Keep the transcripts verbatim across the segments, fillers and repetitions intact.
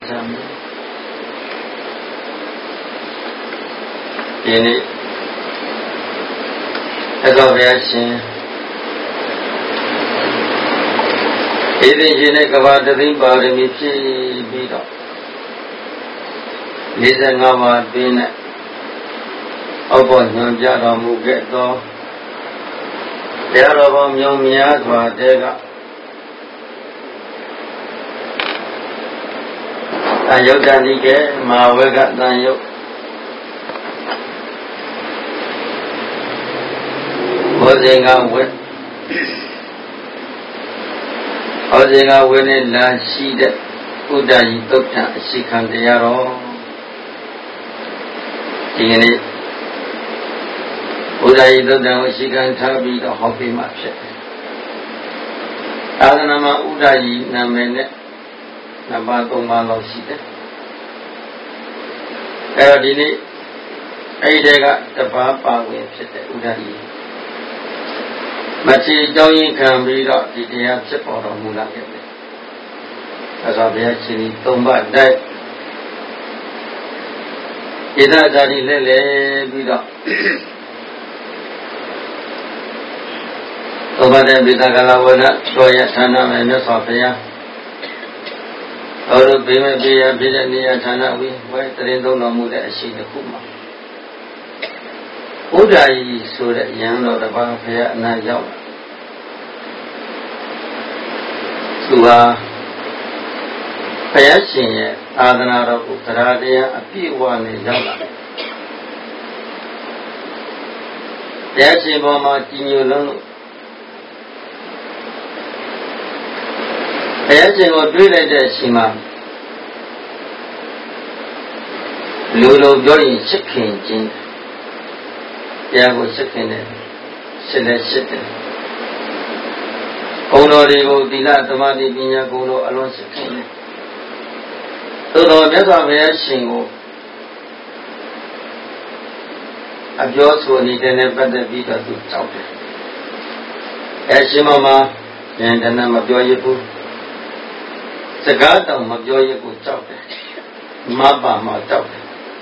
ဒီနေ့သစ္စာဘုရားရှင်ဒီနေ့ရှင်နဲ့ကဘာတသိပါရမီဖြည့်ပြီးတော့၄၅ပါးတွင်နဲ့အောက်ပေါ်ညွှန်ပြတော်မူခဲ့သောတရားတော်ပေါင်းမြောင်များစွာတဲကတန်ယုတ်တန်ဒီကဲမဟာဝေကတန်ယုတ်ဘောဇင်ကဝေဘောဇင်ကဝေနဲ့လာရှိတဲ့ဥဒ္ဒယီသုတ်တံအရှိခံတရားတော်ဒီကနေ့ဥဒ္ဒယီသုတ်တံကိုအရှိခံထားပြီးတော့ဟောပေးမှဖြစ်တယ်။သာသနာမှာဥဒ္ဒယီနာမည်နဲ့နံပါတ်၃ပါးလောက်ရှိတယ်။အဲတော့ဒီနေ့အဲ့ဒီကတပါးပါဝင်ဖြစ်တဲ့ဥဒ္ဒယီမချီတောင်းရင်ခံပြီးတော့ဒီတရားဖြစ်ပေါ်တော်မူလာခဲ့တယ်။အဲဆိုဘုရားရှင်ဒီ၃ပါးတိုက်ဣဒ္ဓဇာတိလဲလဲပြီးတော့သောဘတဲ့ပိသကလဝနသောယဌာနမဲ့မြတ်စွာဘုရားတော်တို့ဘေးမဲ့ဘေးရဖြစ်တဲ့နေရာဌာနဝိဝဲတရင်သုံးတော်မူတဲ့အရှိတစ်ခုမှာဥဒ္ဒယီဆိုတဲ့ယံတော်တစ်ပါးဘုရားအနာရောက်သူဟာဘုရားရှင်ရဲ့အာသနာတော်ကိုတရားတရားအပြည့်အဝနဲ့ရောက်လာတယ်ဘုရားရှင်ပေါ်မှာကြည်ညိုလုံးလို့ဘုရားရှင်ကိုတွေးလိုက်တဲ့အချိန်မှာလူလိုပြောရင်ချစ်ခင်ခြင်းတရားကိုချစ်ခင်တယ်ရှင်းလဲရှင်းတယ်ဂုဏ်တော်တွေကိုသီလသမာဓိပညာဂုဏ်တော်အလွန်ချစ်ခင်တယ်သို့တော်မြတ်စွာဘုရားရှင်ကိုအပြောဆိုနေတဲ့နဲ့ပတ်သက်ပြီးတော့သူကြောက်တယ်အဲရှင်မမှာဉာဏ်တဏမပြောရဘူးစကားတောင်မပြောရဘူးကြောက်တယ်မပါမှကြောက်တယ်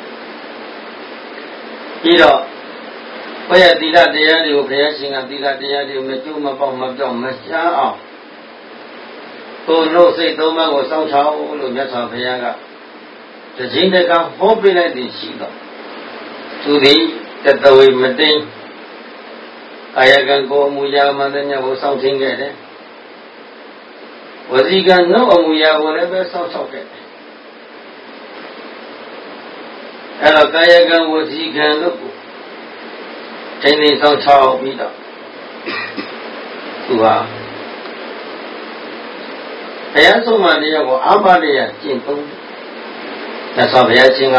ပြီးတော့ဘုရားသီလတရားတွေကိုဘုရားရှင်ကသီလတရားတွေကိုမကျိုးမပေါက်မပြောင်းမရှားအောင်ကိုယ်လို့စိတ်သုံးပါးကိုစောင့်ချောက်လို့မြတ်စွာဘုရားကတခြင်းတကဟောပြလိုက်သည်ရှိတော့သူသည်တတဝိမတိန်အာယကံကိုအမူအရာမှန်တဲ့မြတ်ကိုစောင့်ထင်းခဲ့တယ်ဝစီကံနှုတ်အမူအရာကိုလည်းပဲစောင့်ချောက်ခဲ့တယ်အဲ့တော့ကာယကံဝစီကံတို့ကိုထိန်းသိမ်းစောင့်ချောက်ပြီးတော့သူဟာဘုရားဆုံးမတရားကိုအာမတရားကျင့်သုံးတယ်။ဒါဆိုဘုရားရှင်က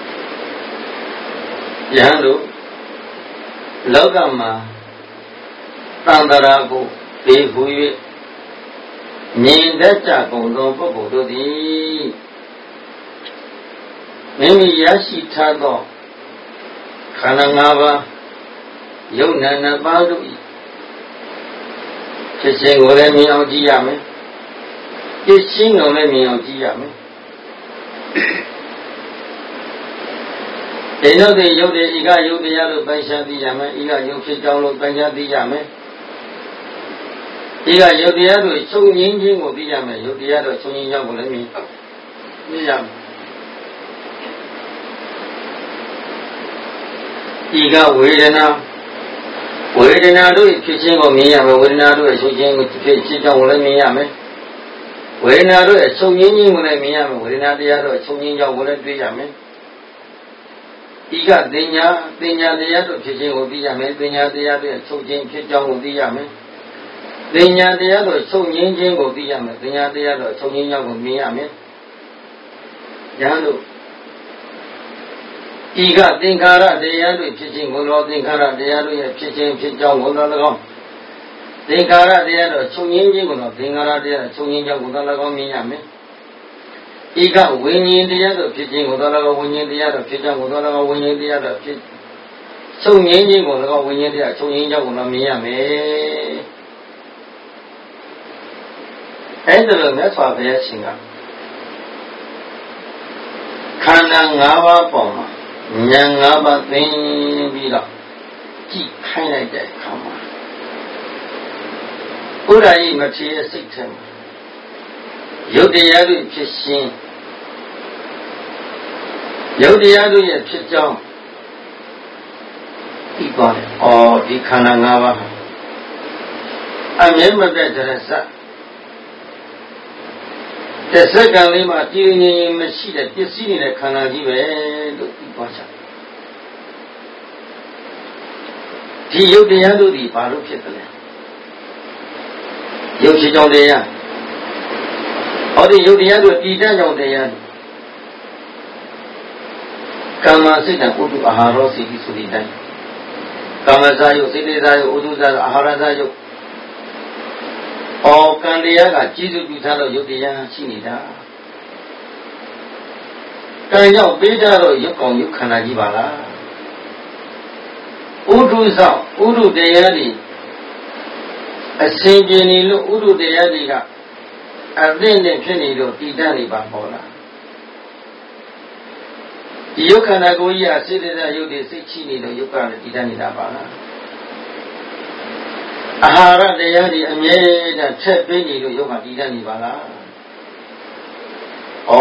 ယဟန်တို့လောကမှာတန်တရာကိုဘေးဟူ၍မြင်တတ်ကြကုန်သောပုဂ္ဂိုလ်တို့သည်မိမိရရှိထားသောခန္ဓာ၅ပါးယုတ်နာနှစ်ပါးတို့၏ဖြစ်ခြင်းကိုလည်းမြင်အောင်ကြည့်ရမယ်။ဖြစ်ခြင်းကိုလည်းမြင်အောင်ကြည့်ရမယ်။ဒီလိုတွေယုတ်တွေဤကယုတ်တရားလို့ပိုင်းခြားသိရမယ်။ဤကယုတ်ဖြစ်ကြောင်းလို့ပိုင်းခြားသိရမယ်။ဤကယုတ်တရားတို့ချုပ်ငင်းခြင်းကိုသိရမယ်။ယုတ်တရားတို့ချုပ်ငင်းကြောင်းကိုလည်းမြင်သိရမယ်။ဤကဝေဒနာဝေဒနာတို့ဖြစ်ခြင်းကိုမြင်ရမယ်။ဝေဒနာတို့ရဲ့ချုပ်ခြင်းကိုဖြစ်ခြင်းကြောင်းကိုလည်းမြင်ရမယ်။ဝေဒနာတို့ရဲ့ချုပ်ငင်းခြင်းကိုလည်းမြင်ရမယ်။ဝေဒနာတရားတို့ချုပ်ငင်းကြောင်းကိုလည်းတွေ့ရမယ်။ဤကတင်ညာတင်ညာတရားတို့ဖြစ်ခြင်းကိုသိရမယ်။တင်ညာတရားတို့ရဲ့ချုပ်ခြင်းဖြစ်ကြောင်းကိုသိရမယ်။တင်ညာတရားတို့ချုပ်ငင်းခြင်းကိုသိရမယ်။တင်ညာတရားတို့ချုပ်ငင်းကြောင်းကိုမြင်ရမယ်။ညာတို့ဤကသင်္ခါရတရားတို့ဖြစ်ခြင်းကိုလောသင်္ခါရတရားတို့ရဲ့ဖြစ်ခြင်းဖြစ်ကြောင်းကိုလည်း၎င်းသင်္ခါရတရားတို့ချုပ်ငင်းခြင်းကိုလောသင်္ခါရတရားချုပ်ငင်းကြောင်းကိုလည်း၎င်းမြင်ရမယ်။ဤကဝိညာဉ်တရားတို့ဖြစ်ခြင်းကိုလည်း၎င်းဝိညာဉ်တရားတို့ဖြစ်ကြောင်းကိုလည်း၎င်းဝိညာဉ်တရားတို့ဖြစ်ချုပ်ငင်းခြင်းကိုလည်း၎င်းဝိညာဉ်တရားချုပ်ငင်းကြောင်းကိုလည်းမြင်ရမယ်။အဲ့ဒါလိုမြတ်စွာဘုရားရှင်ကန္ဓာ၅ပါးပေါ်မှာဉာဏ်၅ပါးသိပြီးတော့ကြည့်ခိုင်းလိုက်တဲ့အခါမှာဘုရားကြီးမထေရစိတ်ထဲမှာယုတ်တရားတွေဖြစ်ရှင်းယုတ်တရားတို့ရဲ့ဖြစ်ကြောင်းဒီပါလေ။အော်ဒီခန္ဓာ၅ပါးအမြဲမပြတ်တဲ့စက်တဲ့စက်ကံလေးမှာတည်ငြိမ်မရှိတဲ့ပစ္စည်းနေတဲ့ခန္ဓာကြီးပဲလို့ဒီပါချဒီယုတ်တရားတို့ဒီဘာလို့ဖြစ်တယ်လဲယုတ်ဖြစ်ကြောင်းတရားဟောဒီယုတ်တရားတို့တည်တတ်ကြောင်းတရားကမ္မစိတ်တံဥဒ္ဓအာဟာရောစီတိဆိုဒီတိုင်းကာမဇာယုတ်စိတ္တဇာယုတ်ဥဒုဇာယုတ်အာဟာရဇာယုတ်အော်ကံတရားကကျေစုပြုထားတော့ယုတ်တရားရှိနေတာကံကြောင့်ပေးထားတော့ယုတ်ကောင်ယုတ်ခန္ဓာကြီးပါလားဥဒုဇောဥဒုတရားတွေအစဉ်ပြေနေလို့ဥဒုတရားတွေကအသင့်နဲ့ဖြစ်နေလို့တည်တတ်နေပါပေါ်လားဒီယုတ်ခန္ဓာကိုယ်ကြီးအစိတ္တဇာယုတ်တွေစိတ်ချိနေလို့ယုတ်ကလည်းတည်တတ်နေတာပါလားအာဟာရတရားတွေအမြဲတမ်းထက်ပေးနေလို့ယုတ်ကတည်တတ်နေပါလားဩ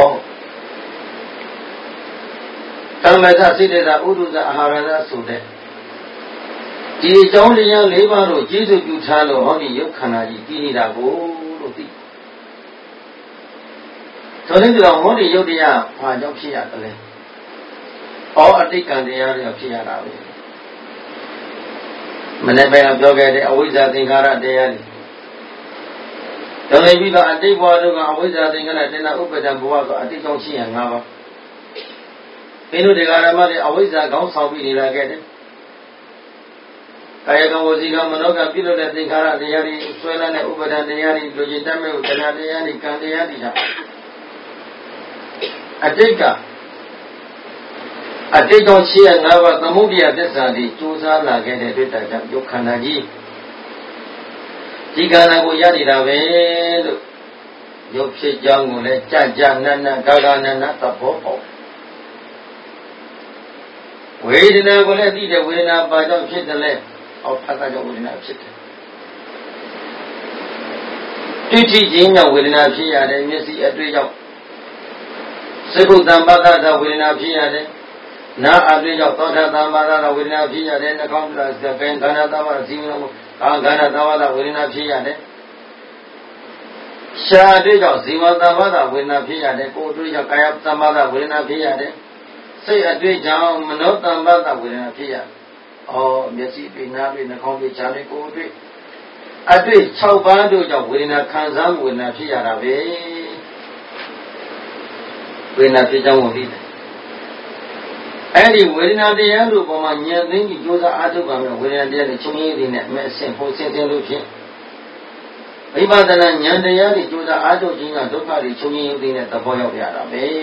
ကမ္မဇစိတ္တဇာဥဒုဇာအာဟာရဇာဆိုတဲ့ဒီအကြောင်းတရား၄ပါးတို့ကျေစုပြုထားလို့ဟောဒီယုတ်ခန္ဓာကြီးတည်နေတာကိုလို့သိဆိုတဲ့ကြောင့်ဟောဒီယုတ်တရားဘာကြောင့်ဖြစ်ရတယ်လဲဩအတိတ်ကံတရားတွေဖြစ်ရတာပဲမနေ့ကပြောခဲ့တဲ့အဝိဇ္ဇာသင်္ခါရတရားတွေတော်နေပြီးတော့အတိတ်ဘဝတို့ကအဝိဇ္ဇာသင်္ခါရတဏှာဥပ္ပဒံဘဝဆိုအတိတ်ကြောင့်ရှိရ၅ပါးဘင်းတို့ဒီဃာရမတွေအဝိဇ္ဇာကောင်းဆောင်ပြီးနေလာခဲ့တယ်ကာယကံဝစီကံမနောကံပြုလုပ်တဲ့သင်္ခါရတရားတွေဆွဲလန်းတဲ့ဥပ္ပဒံတရားတွေလူကျင်တတ်မဲ့တဏှာတရားတွေကံတရားတွေအတိတ်ကအတိတ်ကြောင့်ရှိရ၅ပါးသမုဒိယသစ္စာတွေကြိုးစားလာခဲ့တဲ့အတွက်ကြောင့်ယုတ်ခန္ဓာကြီးဒီခန္ဓာကိုရနေတာပဲလို့ယုတ်ဖြစ်ကြောင်းကိုလည်းကြကြနတ်နတ်ဂဂနနသဘောပေါက်ဝေဒနာကိုလည်းသိတဲ့ဝေဒနာဘာကြောင့်ဖြစ်တယ်လဲဟောဖတ်တာကြောင့်ဝေဒနာဖြစ်တယ်တိတိချင်းကြောင့်ဝေဒနာဖြစ်ရတယ်မျက်စိအတွေ့ကြောင့်သကုတ္တံပသဒဝေဒနာဖြစ်ရတယ်နာအတွေ့ကြောင့်သောတာသံပါဒဝေဒနာဖြစ်ရတယ်နှာခေါင်းကကံခန္ဓာသဘာဝစီမံမှုကာခန္ဓာသဘာဝဝေဒနာဖြစ်ရတယ်ရှားအတွေ့ကြောင့်ဇီဝသဘာဝဝေဒနာဖြစ်ရတယ်ကိုယ်အတွေ့ကြောင့်ကာယသဘာဝဝေဒနာဖြစ်ရတယ်စိတ်အတွေ့ကြောင့်မနောသဘာဝဝေဒနာဖြစ်ရတယ်အော်မျက်စိတွေ့နားတွေ့နှာခေါင်းတွေ့ရှားတွေ့ကိုယ်အတွေ့အတွေ့၆ပါးတို့ကြောင့်ဝေဒနာခံစားမှုဝေဒနာဖြစ်ရတာပဲဝေဒနာဖြစ်ကြောင်းကိုသိတယ်အဲ့ဒီဝေဒနာတရားတို့ပေါ်မှာဉာဏ်သိပြီးကြိုးစားအားထုတ်ပါမယ်ဝေဒနာတရားတွေချုပ်ရင်းတွေနဲ့အမဲ့အဆင့်ဖို့ဆင်းဆင်းလို့ဖြင့်ဝိပဿနာဉာဏ်တရားတွေကြိုးစားအားထုတ်ခြင်းကဒုက္ခတွေချုပ်ရင်းတွေနဲ့သဘောရောက်ရတာပဲ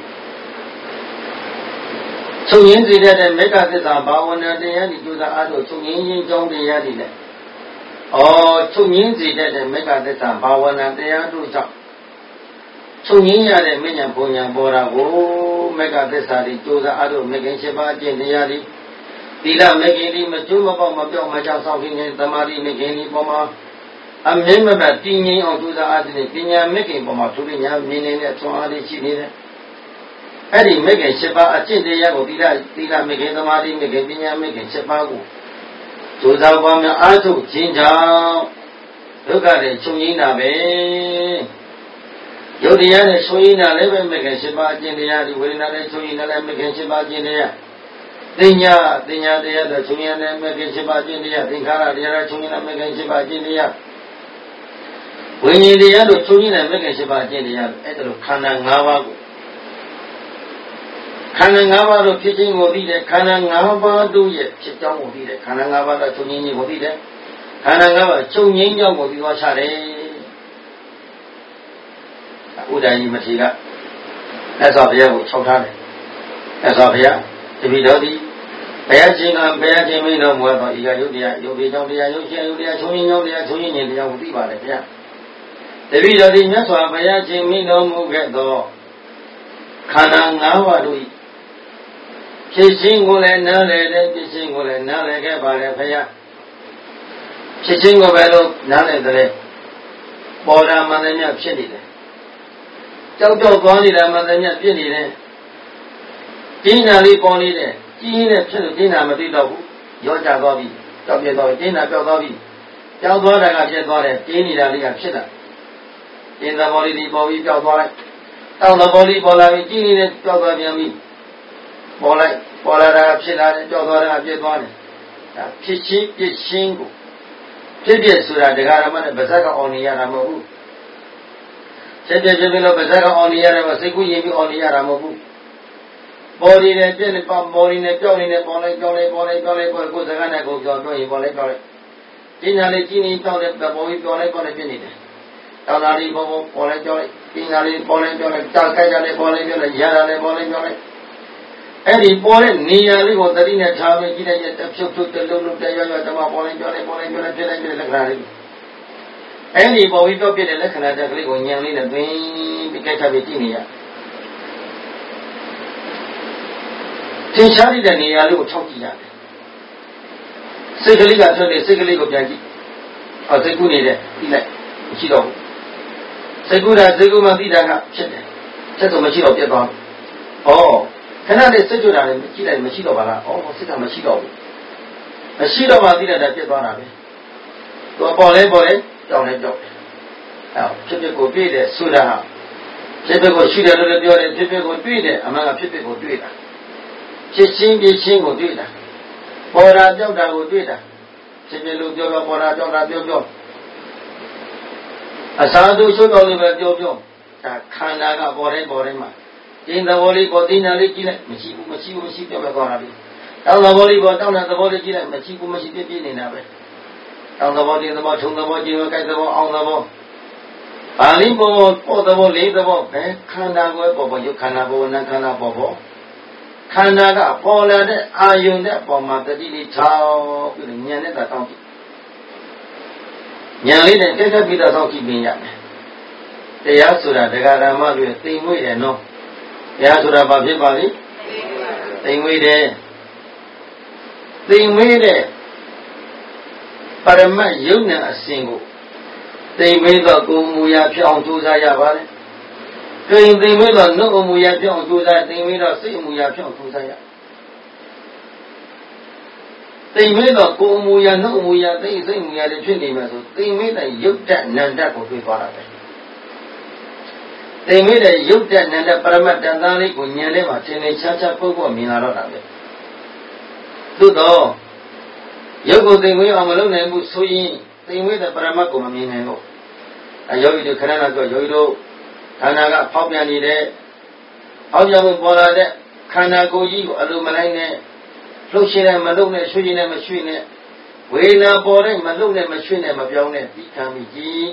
ချုပ်ရင်းစေတဲ့မေဃသစ္စာဘာဝနာတရားတွေကြိုးစားအားထုတ်ချုပ်ရင်းခြင်းကြောင်းတရားတွေနဲ့အော်ချုပ်ရင်းစေတဲ့မေဃသစ္စာဘာဝနာတရားတို့ကြောင့်ချုပ်ရင်းရတဲ့မဉ္ဇဉ်ဘုံညာပေါ်တာကိုမေဃသစ္စာတွေကြိုးစားအားထုတ်မေခင်၈ပါးအကျင့်တရားတွေသီလမေခင်ဒီမကျိုးမပေါက်မပြောက်မကြောက်ဆောင်ခြင်းသမာဓိမေခင်ဒီပေါ်မှာအမြဲမပြတ်တည်ငြိမ်အောင်ကြိုးစားအားထုတ်ပညာမေခင်ပေါ်မှာသူတို့ညာမြင်နေတဲ့သွန်အားတွေရှိနေတယ်အဲ့ဒီမေခင်၈ပါးအကျင့်တရားကိုသီလသီလမေခင်သမာဓိမေခင်ပညာမေခင်၈ပါးကိုကြိုးစားပါများအားထုတ်ခြင်းကြောင့်ဒုက္ခတွေချုပ်ငြိမ်းတာပဲယုတ်တရားနဲ့ဆိုရင်လည်းပဲမေခင်၈ပါးအကျင့်တရားဒီဝေဒနာနဲ့ဆိုရင်လည်းမေခင်၈ပါးအကျင့်တရားတင်ညာတင်ညာတရားတို့ဆိုရင်လည်းမေခင်၈ပါးအကျင့်တရားသင်္ခါရတရားတို့ဆိုရင်လည်းမေခင်၈ပါးအကျင့်တရားဝိညာဉ်တရားတို့ဆိုရင်လည်းမေခင်၈ပါးအကျင့်တရားအဲ့ဒါလိုခန္ဓာ၅ပါးကိုခန္ဓာ၅ပါးတို့ဖြစ်ခြင်းကိုသိတယ်ခန္ဓာ၅ပါးတို့ရဲ့ဖြစ်ကြောင်းကိုသိတယ်ခန္ဓာ၅ပါးတို့ချုပ်ငြိမ်းခြင်းကိုသိတယ်ခန္ဓာ၅ပါးချုပ်ငြိမ်းကြောင်းကိုသိသွားချတယ်ဥဒ္ဒယိမထေရမြတ်စွာဘုရားကိုခြောက်ထားတယ်မြတ်စွာဘုရားတပည့်တော်သည်ဘုရားရှင်ကဘုရားရှင်မင်းတော်မူသောဤကယုတ်တရားယုတ်ပေကြောင့်တရားယုတ်ရှင်ယုတ်တရားချုံရင်ကြောင့်တရားချုံရင်ဉာဏ်တရားကိုသိပါတယ်ဗျာတပည့်တော်သည်မြတ်စွာဘုရားရှင်မင်းတော်မူခဲ့သောခန္ဓာ၅ပါးတို့၏ဖြစ်ချင်းကိုလည်းနားလည်တယ်ဖြစ်ချင်းကိုလည်းနားလည်ခဲ့ပါလေဖေယဖြစ်ချင်းကိုပဲလို့နားလည်တယ်ပေါ်တာမှန်တယ်များဖြစ်နေတယ်ကြောက်ကြောက်သွားနေတာမှန်တယ်များဖြစ်နေတယ်တင်းနာလေးပေါ်နေတယ်ကြီးနေဖြစ်လို့တင်းနာမသိတော့ဘူးရောကြသွားပြီကြောက်ပြသွားပြီတင်းနာပြောက်သွားပြီကြောက်သွားတာကဖြစ်သွားတယ်တင်းနေတာလေးကဖြစ်တာတင်းသဘောလေးဒီပေါ်ပြီးကြောက်သွားလိုက်တောက်သဘောလေးပေါ်လာပြီးကြီးနေတဲ့ကြောက်သွားပြန်ပြီပေါ်လိုက်ပေါ်လာတာဖြစ်လာတယ်ကြောက်သွားတာဖြစ်သွားတယ်ဒါဖြစ်ချင်းပြစ်ချင်းကိုဖြစ်ဖြစ်ဆိုတာတရားဓမ္မနဲ့ဗဇက်ကအော်နေရတာမဟုတ်ဘူးဖြစ်ဖြစ်ဖြစ်လို့ဗဇက်ကအော်နေရတယ်မစိတ်ကူးရင်ပြီးအော်နေရတာမဟုတ်ဘူးပေါ်နေတယ်ပြည့်နေပေါ်ပေါ်နေတယ်ကြောက်နေတယ်ပေါ်လိုက်ကြောက်လိုက်ပေါ်လိုက်ကြောက်လိုက်ပေါ်ကိုယ်စကားနဲ့ကိုယ်ကြောက်တော့ရင်ပေါ်လိုက်ကြောက်လိုက်ဒီညာလေးကြီးနေကြောက်တယ်ပေါ်ပြီးပြောလိုက်ပေါ်လိုက်ပြနေတယ်တောင်းတာလေးပေါ်ပေါ်ပေါ်လိုက်ကြောက်လိုက်ဒီညာလေးပေါ်လိုက်ကြောက်လိုက်ကြောက်ကြကြလေးပေါ်လိုက်ပြောလိုက်ရတာလေးပေါ်လိုက်ကြောက်လိုက်အဲ့ဒီပေါ်တဲ့နေရာလေးကိုသတိနဲ့ထားပြီးကြည့်လိုက်ရင်တစ်ဖြုတ်ဖြုတ်တစ်လုံးလုံးတရွရွတမပေါ်လိုက်ကြောက်လိုက်ပေါ်လိုက်ပြောလိုက်ပြလိုက်ပြလက္ခဏာလေးအဲ့ဒီပေါ်ပြီးပြောပြတဲ့လက္ခဏာတက်ကလေးကိုဉာဏ်လေးနဲ့သိပြီးကြိုက်ထားပြီးကြည့်နေရသင်ရှားတဲ့နေရာလေးကိုထောက်ကြည့်ရတယ်စိတ်ကလေးကထွက်နေစိတ်ကလေးကိုပြန်ကြည့်ဟောစိတ်ကူးနေတယ်ပြီးလိုက်မရှိတော့ဘူးစိတ်ကူးတာစိတ်ကူးမှသိတာကဖြစ်တယ်ဖြစ်တော့မရှိတော့ပြတ်သွားတယ်ဩခဏလေးစိတ်ကြွတာလည်းကြည့်လိုက်မရှိတော့ပါလားဩစိတ်ကမရှိတော့ဘူးမရှိတော့မှသိတာပြတ်သွားတာပဲသူပေါ်လဲပေါ်လဲကြောက်လဲကြောက်တယ်အဲဖြစ်ဖြစ်ကိုတွေ့တယ်ဆိုတာဖြစ်ဖြစ်ကိုရှိတယ်လို့လည်းပြောတယ်ဖြစ်ဖြစ်ကိုတွေ့တယ်အမှန်ကဖြစ်ဖြစ်ကိုတွေ့တာဖြစ်ချင်းပြချင်းကိုတွေ့တာပေါ်တာကြောက်တာကိုတွေ့တာဖြစ်ဖြစ်လို့ပြောပြောပေါ်တာကြောက်တာပြောပြောအစာသူချိုးတော်လို့ပဲပြောပြောဒါခန္ဓာကပေါ်တိုင်းပေါ်တိုင်းမှာတင်းသဘောလေးပေါ်တင်းနာလေးကြည့်လိုက်မရှိဘူးမရှိဘူးမရှိပြောပဲသွားတာလေတောင်းသဘောလေးပေါ်တောင်းတဲ့သဘောလေးကြည့်လိုက်မရှိဘူးမရှိပြပြနေတာပဲတောင်းသဘောတင်းသဘောထုံသဘောကြည့်ရောကြိုက်သဘောအောင်သဘောပါဠိပေါ်ပေါ်သဘောလေးသဘောပဲခန္ဓာကိုပေါ်ပေါ်ရုပ်ခန္ဓာပေါ်နာခန္ဓာပေါ်ပေါ်ခန္ဓာကပေါ်လာတဲ့အာယုန်နဲ့ပေါ်မှာတတိလေးထောက်ပြီးဉာဏ်နဲ့တောင်းကြည့်ဉာဏ်လေးနဲ့တက်တက်ပြီးတော့တောင်းကြည့်ပြင်ရတယ်တရားဆိုတာတရားဓမ္မတွေသိမွေ့တယ်နော်တရားဆိုတာဘာဖြစ်ပါလိမ့်သိမွေ့တယ်သိမွေ့တဲ့ပရမတ်ယုံနဲ့အစဉ်ကိုသိမွေ့တော့ကိုယ်မူရာဖြစ်အောင်ကြိုးစားရပါလေကိန်းသိမွေ့တော့နှုတ်အမူအရာပြောင်းကြိုးစားသိမွေ့တော့စိတ်အမူအရာပြောင်းကြိုးစားရသိမွေ့တော့ကိုယ်အမူအရာနှုတ်အမူအရာသိစိတ်အမူအရာတွေဖြစ်နေမှာဆိုသိမွေ့တဲ့ရုပ်တနန္တကိုတွေ့သွားတာပဲသိမွေ့တဲ့ရုပ်တနန္တပရမတ်တန်သားလေးကိုဉာဏ်ထဲမှာသင်္နေချာချာပုတ်ဖို့မြင်လာတော့တာပဲသို့တော့ရုပ်ကိုသိမွေ့အောင်မလုပ်နိုင်ဘူးဆိုရင်သိမွေ့တဲ့ပရမတ်ကိုမမြင်နိုင်တော့အယောဂီတို့ခဏနာပြောယောဂီတို့ခန္ဓာကဖောက်ပြန်နေတဲ့ဖောက်ပြန်မှုပေါ်လာတဲ့ခန္ဓာကိုယ်ကြီးကိုအလိုမလိုက်နဲ့လှုပ်ရှင်နဲ့မလှုပ်နဲ့ရွှေ့ရှင်နဲ့မရွှေ့နဲ့ဝေဒနာပေါ်တဲ့မလှုပ်နဲ့မရွှေ့နဲ့မပြောင်းနဲ့ဒီခံပြီးကြည့်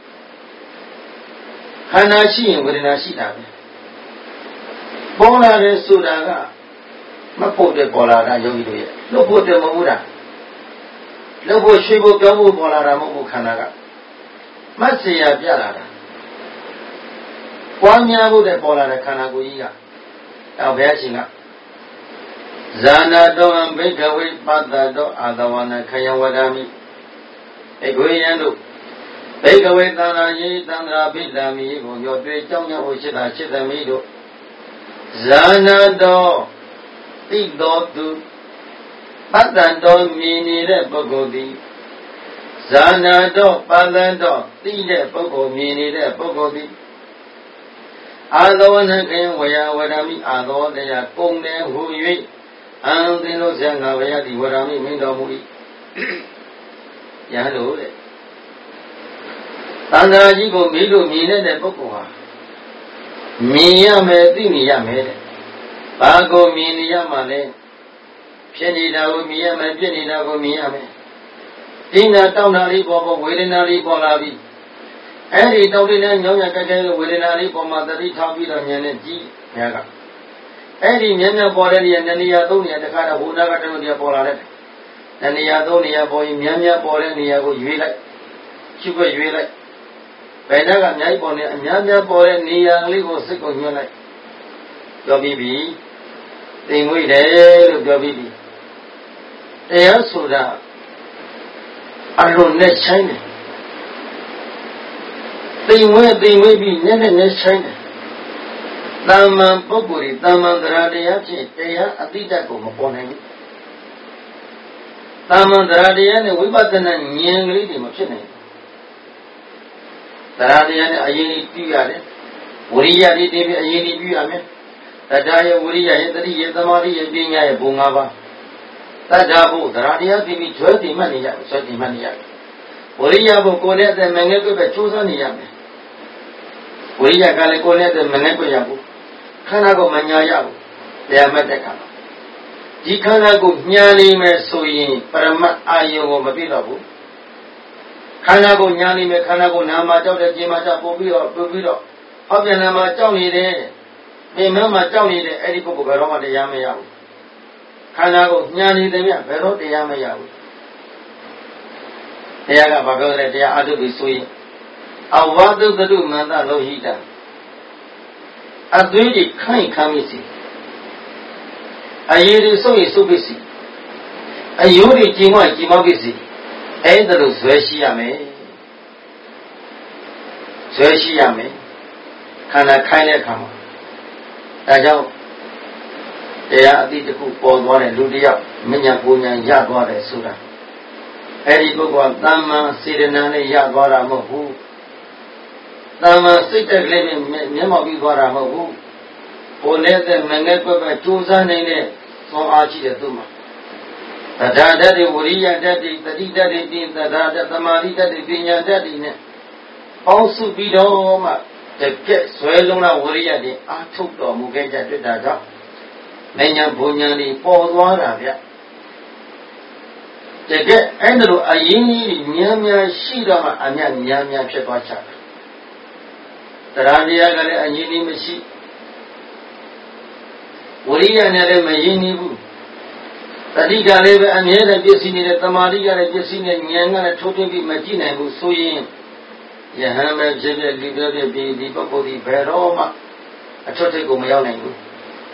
ခန္ဓာရှိရင်ဝေဒနာရှိတာပဲပေါ်လာတဲ့ဆိုတာကမဖို့တဲ့ပေါ်လာတာယောဂီတို့ရဲ့လှုပ်ဖို့တဲ့မဟုတ်တာလှုပ်ဖို့ရွှေ့ဖို့ပြောင်းဖို့ပေါ်လာတာမဟုတ်ဘူးခန္ဓာကမတ်စရာပြလာတာပွားများဖို့တဲ့ပေါ်လာတဲ့ခန္ဓာကိုယ်ကြီးကအဲဘုရားရှင်ကဇာနာတောံဘိကဝေပတ္တတောအာသဝနာခယဝဒာမိဧကွေယံတို့ဘိကဝေသန္တာယေသန္တရာဘိဓာမိကိုညောတွေ့ကြောင်းကြောင်းရှိတာရှိသမီးတို့ဇာနာတောတိတော်သူပတ္တတောမြင်နေတဲ့ပုဂ္ဂိုလ်သည်ဇာနာတောပတ္တတောသိတဲ့ပုဂ္ဂိုလ်မြင်နေတဲ့ပုဂ္ဂိုလ်သည်အာသောနခေဝယဝရမိအာသောတရားကုံတယ်ဟူ၍အံသင်တို့ဆရာငါဘုရားဒီဝရမိမင်းတော်မူ၏ယဟလို့တဲ့သန္တာကြီးကိုမိလို့မြင်တဲ့ပုဂ္ဂိုလ်ဟာမြင်ရမယ်သိနေရမယ်တဲ့ဘာကိုမြင်နေရမှာလဲဖြစ်နေတာကိုမြင်ရမယ်ဖြစ်နေတာကိုမြင်ရမယ်တင်းတာတောင်းတာလေးပေါ်ပေါ်ဝေဒနာလေးပေါ်လာပြီအဲ့ဒီတောက်တဲ့ညောင်းရကြက်ကြဲဝေဒနာလေးပေါ်မှာတတိထားပြီးတော့ဉာဏ်နဲ့ကြည့်ညာကအဲ့ဒီဉာဏ်နဲ့ပေါ်တဲ့နေရာနှစ်နေရာသုံးနေရာတခါတော့ဘုရားကတည်းကပေါ်လာတဲ့နှစ်နေရာသုံးနေရာပေါ်ရင်ဉာဏ်များပေါ်တဲ့နေရာကိုရွေးလိုက်ရှုပ်ရွေးလိုက်ဘယ်နှကအများကြီးပေါ်နေအများများပေါ်တဲ့နေရာလေးကိုစိတ်ကိုညွှန်လိုက်ပြောပြီးပြီသိမ်မွေးတယ်လို့ပြောပြီးပြီတရားဆိုတာအလုံးနဲ့ဆိုင်တယ်သိမ်မွေးသိမ်မွေးပြီးနဲ့နဲ့နဲ့ဆိုင်တယ်တာမန်ပုဂ္ဂိုလ်တာမန်တရားတရားဖြင့်တရားအတိတ်ကိုမပေါ်နိုင်ဘူးတာမန်တရားတရားနဲ့ဝိပဿနာဉာဏ်ကလေးတွေမဖြစ်နိုင်ဘူးတရားတရားနဲ့အရင်ကြီးပြုရတယ်ဝိရိယတွေတည်းပြီးအရင်ကြီးပြုရမယ်တရားရဲ့ဝိရိယရဲ့တတိရဲ့သမာဓိရဲ့ပညာရဲ့ဘုံ၅ပါးတတ္တာဘုတရားတရားတည်ပြီးကျွဲတည်မှတ်နေရဆွဲတည်မှတ်နေရဝိရိယဘုကိုယ်နဲ့အသက်မငယ်ကွယ်ပဲကြိုးစားနေရမယ်ဝိရိယကလည်းကိုယ်နဲ့အသက်မငယ်ကွယ်ရဘူးခန္ဓာကိုမညာရဘူးတရားမှတ်တဲ့ခါဒီခန္ဓာကိုညာနေမယ်ဆိုရင်ပရမတ်အာယုံကိုမပြည့်တော့ဘူးခန္ဓာကိုညာနေမယ်ခန္ဓာကိုနာမှာကြောက်တဲ့ခြင်းမှာကြောက်ပို့ပြီးတော့ပို့ပြီးတော့ဟောပြန်နာမှာကြောက်နေတယ်ပြင်မမှာကြောက်နေတယ်အဲ့ဒီပုဂ္ဂိုလ်ဘယ်တော့မှတရားမရဘူးခန္ဓာကိုညာနေတယ်မြဘယ်တော့တရားမရဘူးတရားကဘာပြောလဲတရားအထုပ်ပြီးဆိုရင်အဝါဒုတ္တုမန္တလောဟိတအသွေးကြီးခိုင်ခံမိစီအရေးတွေစုပ်ရစုပ်ပစ္စည်းအယိုးတွေကြည်မွကြည်မောပစ္စည်းအဲ့ဒါလို့ဇွဲရှိရမယ်ဇွဲရှိရမယ်ခန္ဓာခိုင်းတဲ့အခါမှာဒါကြောင့်တရားအတိတ်ခုပေါ်သွားတဲ့လူတစ်ယောက်မညာပူညာရသွားတယ်ဆိုတာအဲ့ဒီပုဂ္ဂိုလ်ကတမ္မာစေတနာနဲ့ရသွားတာမဟုတ်ဘူးတမ္မာစိတ်တက်ကလေးနဲ့မျက်မှောက်ပြီးသွားတာမဟုတ်ဘူးကိုယ်နဲ့တဲ့မငယ်ကွက်ပဲကြိုးစားနေတဲ့သွန်အားရှိတဲ့သူမှာတရားဓာတ်တွေဝိရိယဓာတ်တွေတတိဓာတ်တွေပြင်တရားဓာတ်သမာဓိဓာတ်တွေပညာဓာတ်တွေနဲ့ပေါင်းစုပြီးတော့မှတကက်ဆွဲလုံးလာဝိရိယတွေအာထုတ်တော်မူခဲ့ကြတွေ့တာကြောင့်မဉ္ဇဉ်ဘုံဉဏ်တွေပေါ်သွားတာဗျတကက်အဲ့ဒါလိုအရင်ကြီးများများရှိတော့မှအများများများဖြစ်သွားချတာတရားတရားကလည်းအရင်ကြီးမရှိဝိရိယနဲ့လည်းမရင်းနှီးဘူးတတိကလည်းပဲအမြဲတမ်းပြည့်စည်နေတဲ့တမာတိကလည်းပြည့်စည်နေဉာဏ်ကလည်းထိုးထွင်းပြီးမကြည့်နိုင်ဘူးဆိုရင်ယဟန်ပဲဖြစ်ဖြစ်လူပြောဖြစ်ပြီးဒီပုဂ္ဂိုလ်ဒီဘယ်တော့မှအထွတ်ထိပ်ကိုမရောက်နိုင်ဘူး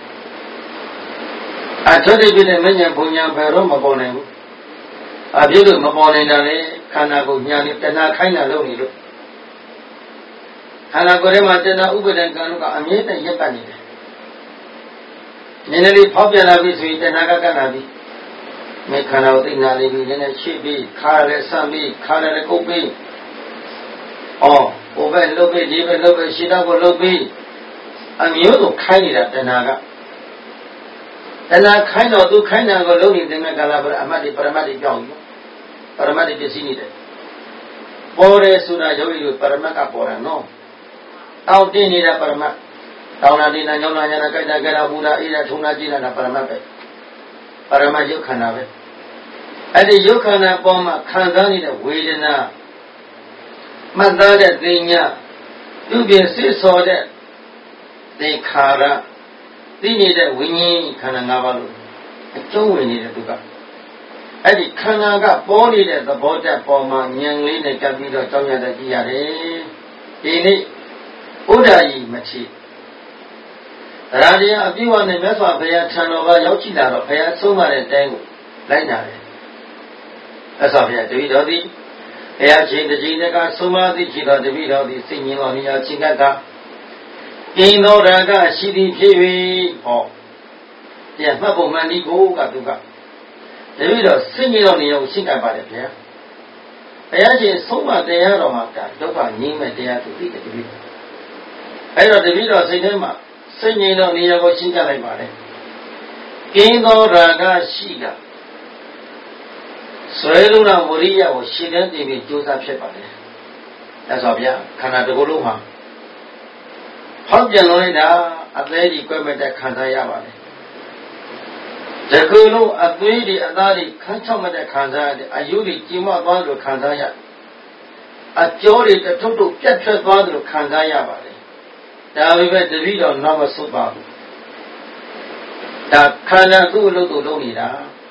အထွတ်ထိပ်ဖြစ်တဲ့မဉ္ဇဉ်ဘုံညာဘယ်တော့မပေါ်နိုင်ဘူးအပြည့်လို့မပေါ်နိုင်တာလေခန္ဓာကိုညာနေတဏှာခိုင်းတာလုပ်နေလို့ခန္ဓာကိုယ်ထဲမှာတဏှာဥပါဒံကံကအမြဲတမ်းရပ်ပတ်နေတယ်နည်းနည်းလေးဖောက်ပြန်လာပြီဆိုရင်တဏှာကကတ်လာပြီမေခန္ဓာကိုသိနာလေးပြီးနည်းနည်းချိပြီးခါလည်းဆန့်ပြီးခါလည်းကုတ်ပြီးအော်ဟိုဘက်လှုပ်ပြီးဒီဘက်လှုပ်ပြီးရှင်းတော့ကိုလှုပ်ပြီးအမျိုးစုံခိုင်းနေတာတဏှာကတဏှာခိုင်းတော့သူခိုင်းတာကိုလုံးနေတဲ့မဲ့ကာလပရအမတ်ဒီပရမတ်ဒီပြောင်းပြီပရမတ်ဒီပစ္စည်းနေတယ်ပေါ်တယ်ဆိုတာယောဂီတို့ပရမတ်ကပေါ်တာနော်တောင်းတင်းနေတာပရမတ်တောင်းတာတင်းတာညောင်းတာညာတာကြိုက်တာကြတာဘူတာအေးတာထုံတာကြည်တာပရမတ်ပဲပရမတ်ယုတ်ခန္ဓာပဲအဲ့ဒီယုတ်ခန္ဓာပေါ်မှာခံစားနေတဲ့ဝေဒနာမှတ်သားတဲ့သိညာသူပြင်စစ်စော်တဲ့သင်္ခါရသိနေတဲ့ဝိညာဉ်ခန္ဓာ၅ပါးလို့အကျုံးဝင်နေတဲ့သူကအဲ့ဒီခန္ဓာကပေါ်နေတဲ့သဘောတတ်ပေါ်မှာဉာဏ်လေးနဲ့ကပ်ပြီးတော့ကြောင်းရတဲ့ကြည့်ရတယ်ဒီနေ့ဥဒ္ဒါကြီးမချီတရားတရားအပြည့်အဝနဲ့မြတ်စွာဘုရားထံတော်ကရောက်ကြည့်လာတော့ဘုရားဆုံးမတဲ့တိုင်းကိုလိုက်နာတယ်မြတ်စွာဘုရားတပည့်တော်သည်ဘုရားရှင်တကြီးကဆုံးမသည်ရှိတော်တပည့်တော်သည်စိတ်ငြင်းတော်နေရာချင်းကကကိင်သောရာကရှိသည်ဖြစ်၍ဟောတရားမှတ်ပုံမှန်ဒီကိုကသူကတပည့်တော်စိတ်ငြင်းတော်နေရာကိုရှင်းကပ်ပါတယ်ဗျာဘုရားရှင်ဆုံးမတရားတော်မှာဒုက္ခငြင်းမဲ့တရားသူသိတယ်တပည့်အဲ့တော့တပည့်တော်စိတ်ထဲမှာစိတ်ငြိမ်တော့နေရာကိုရှင်းပြလိုက်ပါလေကင်းသောရာဂရှိတာဆွဲလုံးတော်ဝရိယကိုရှင်းတဲ့တင်ပြီးကြိုးစားဖြစ်ပါလေဒါဆိုဗျာခန္ဓာတစ်ခုလုံးမှာဟောက်ပြန်လို့လိုက်တာအသေးကြီးကွဲမဲ့တဲ့ခံစားရပါလေဒီခုလုံးအသွေးတွေအသားတွေခန်းချောက်မဲ့တဲ့ခံစားရတယ်အယုတွေကြည်မသွားလို့ခံစားရအကျော်တွေတထုပ်ထုပ်ပြတ်ထွက်သွားလို့ခံစားရပါလေဒါပေမဲ့တပည့်တော်နောက်မဆုတ်ပါဘူးဒါခန္ဓာသူ့အလုပ်သူလုပ်နေတာ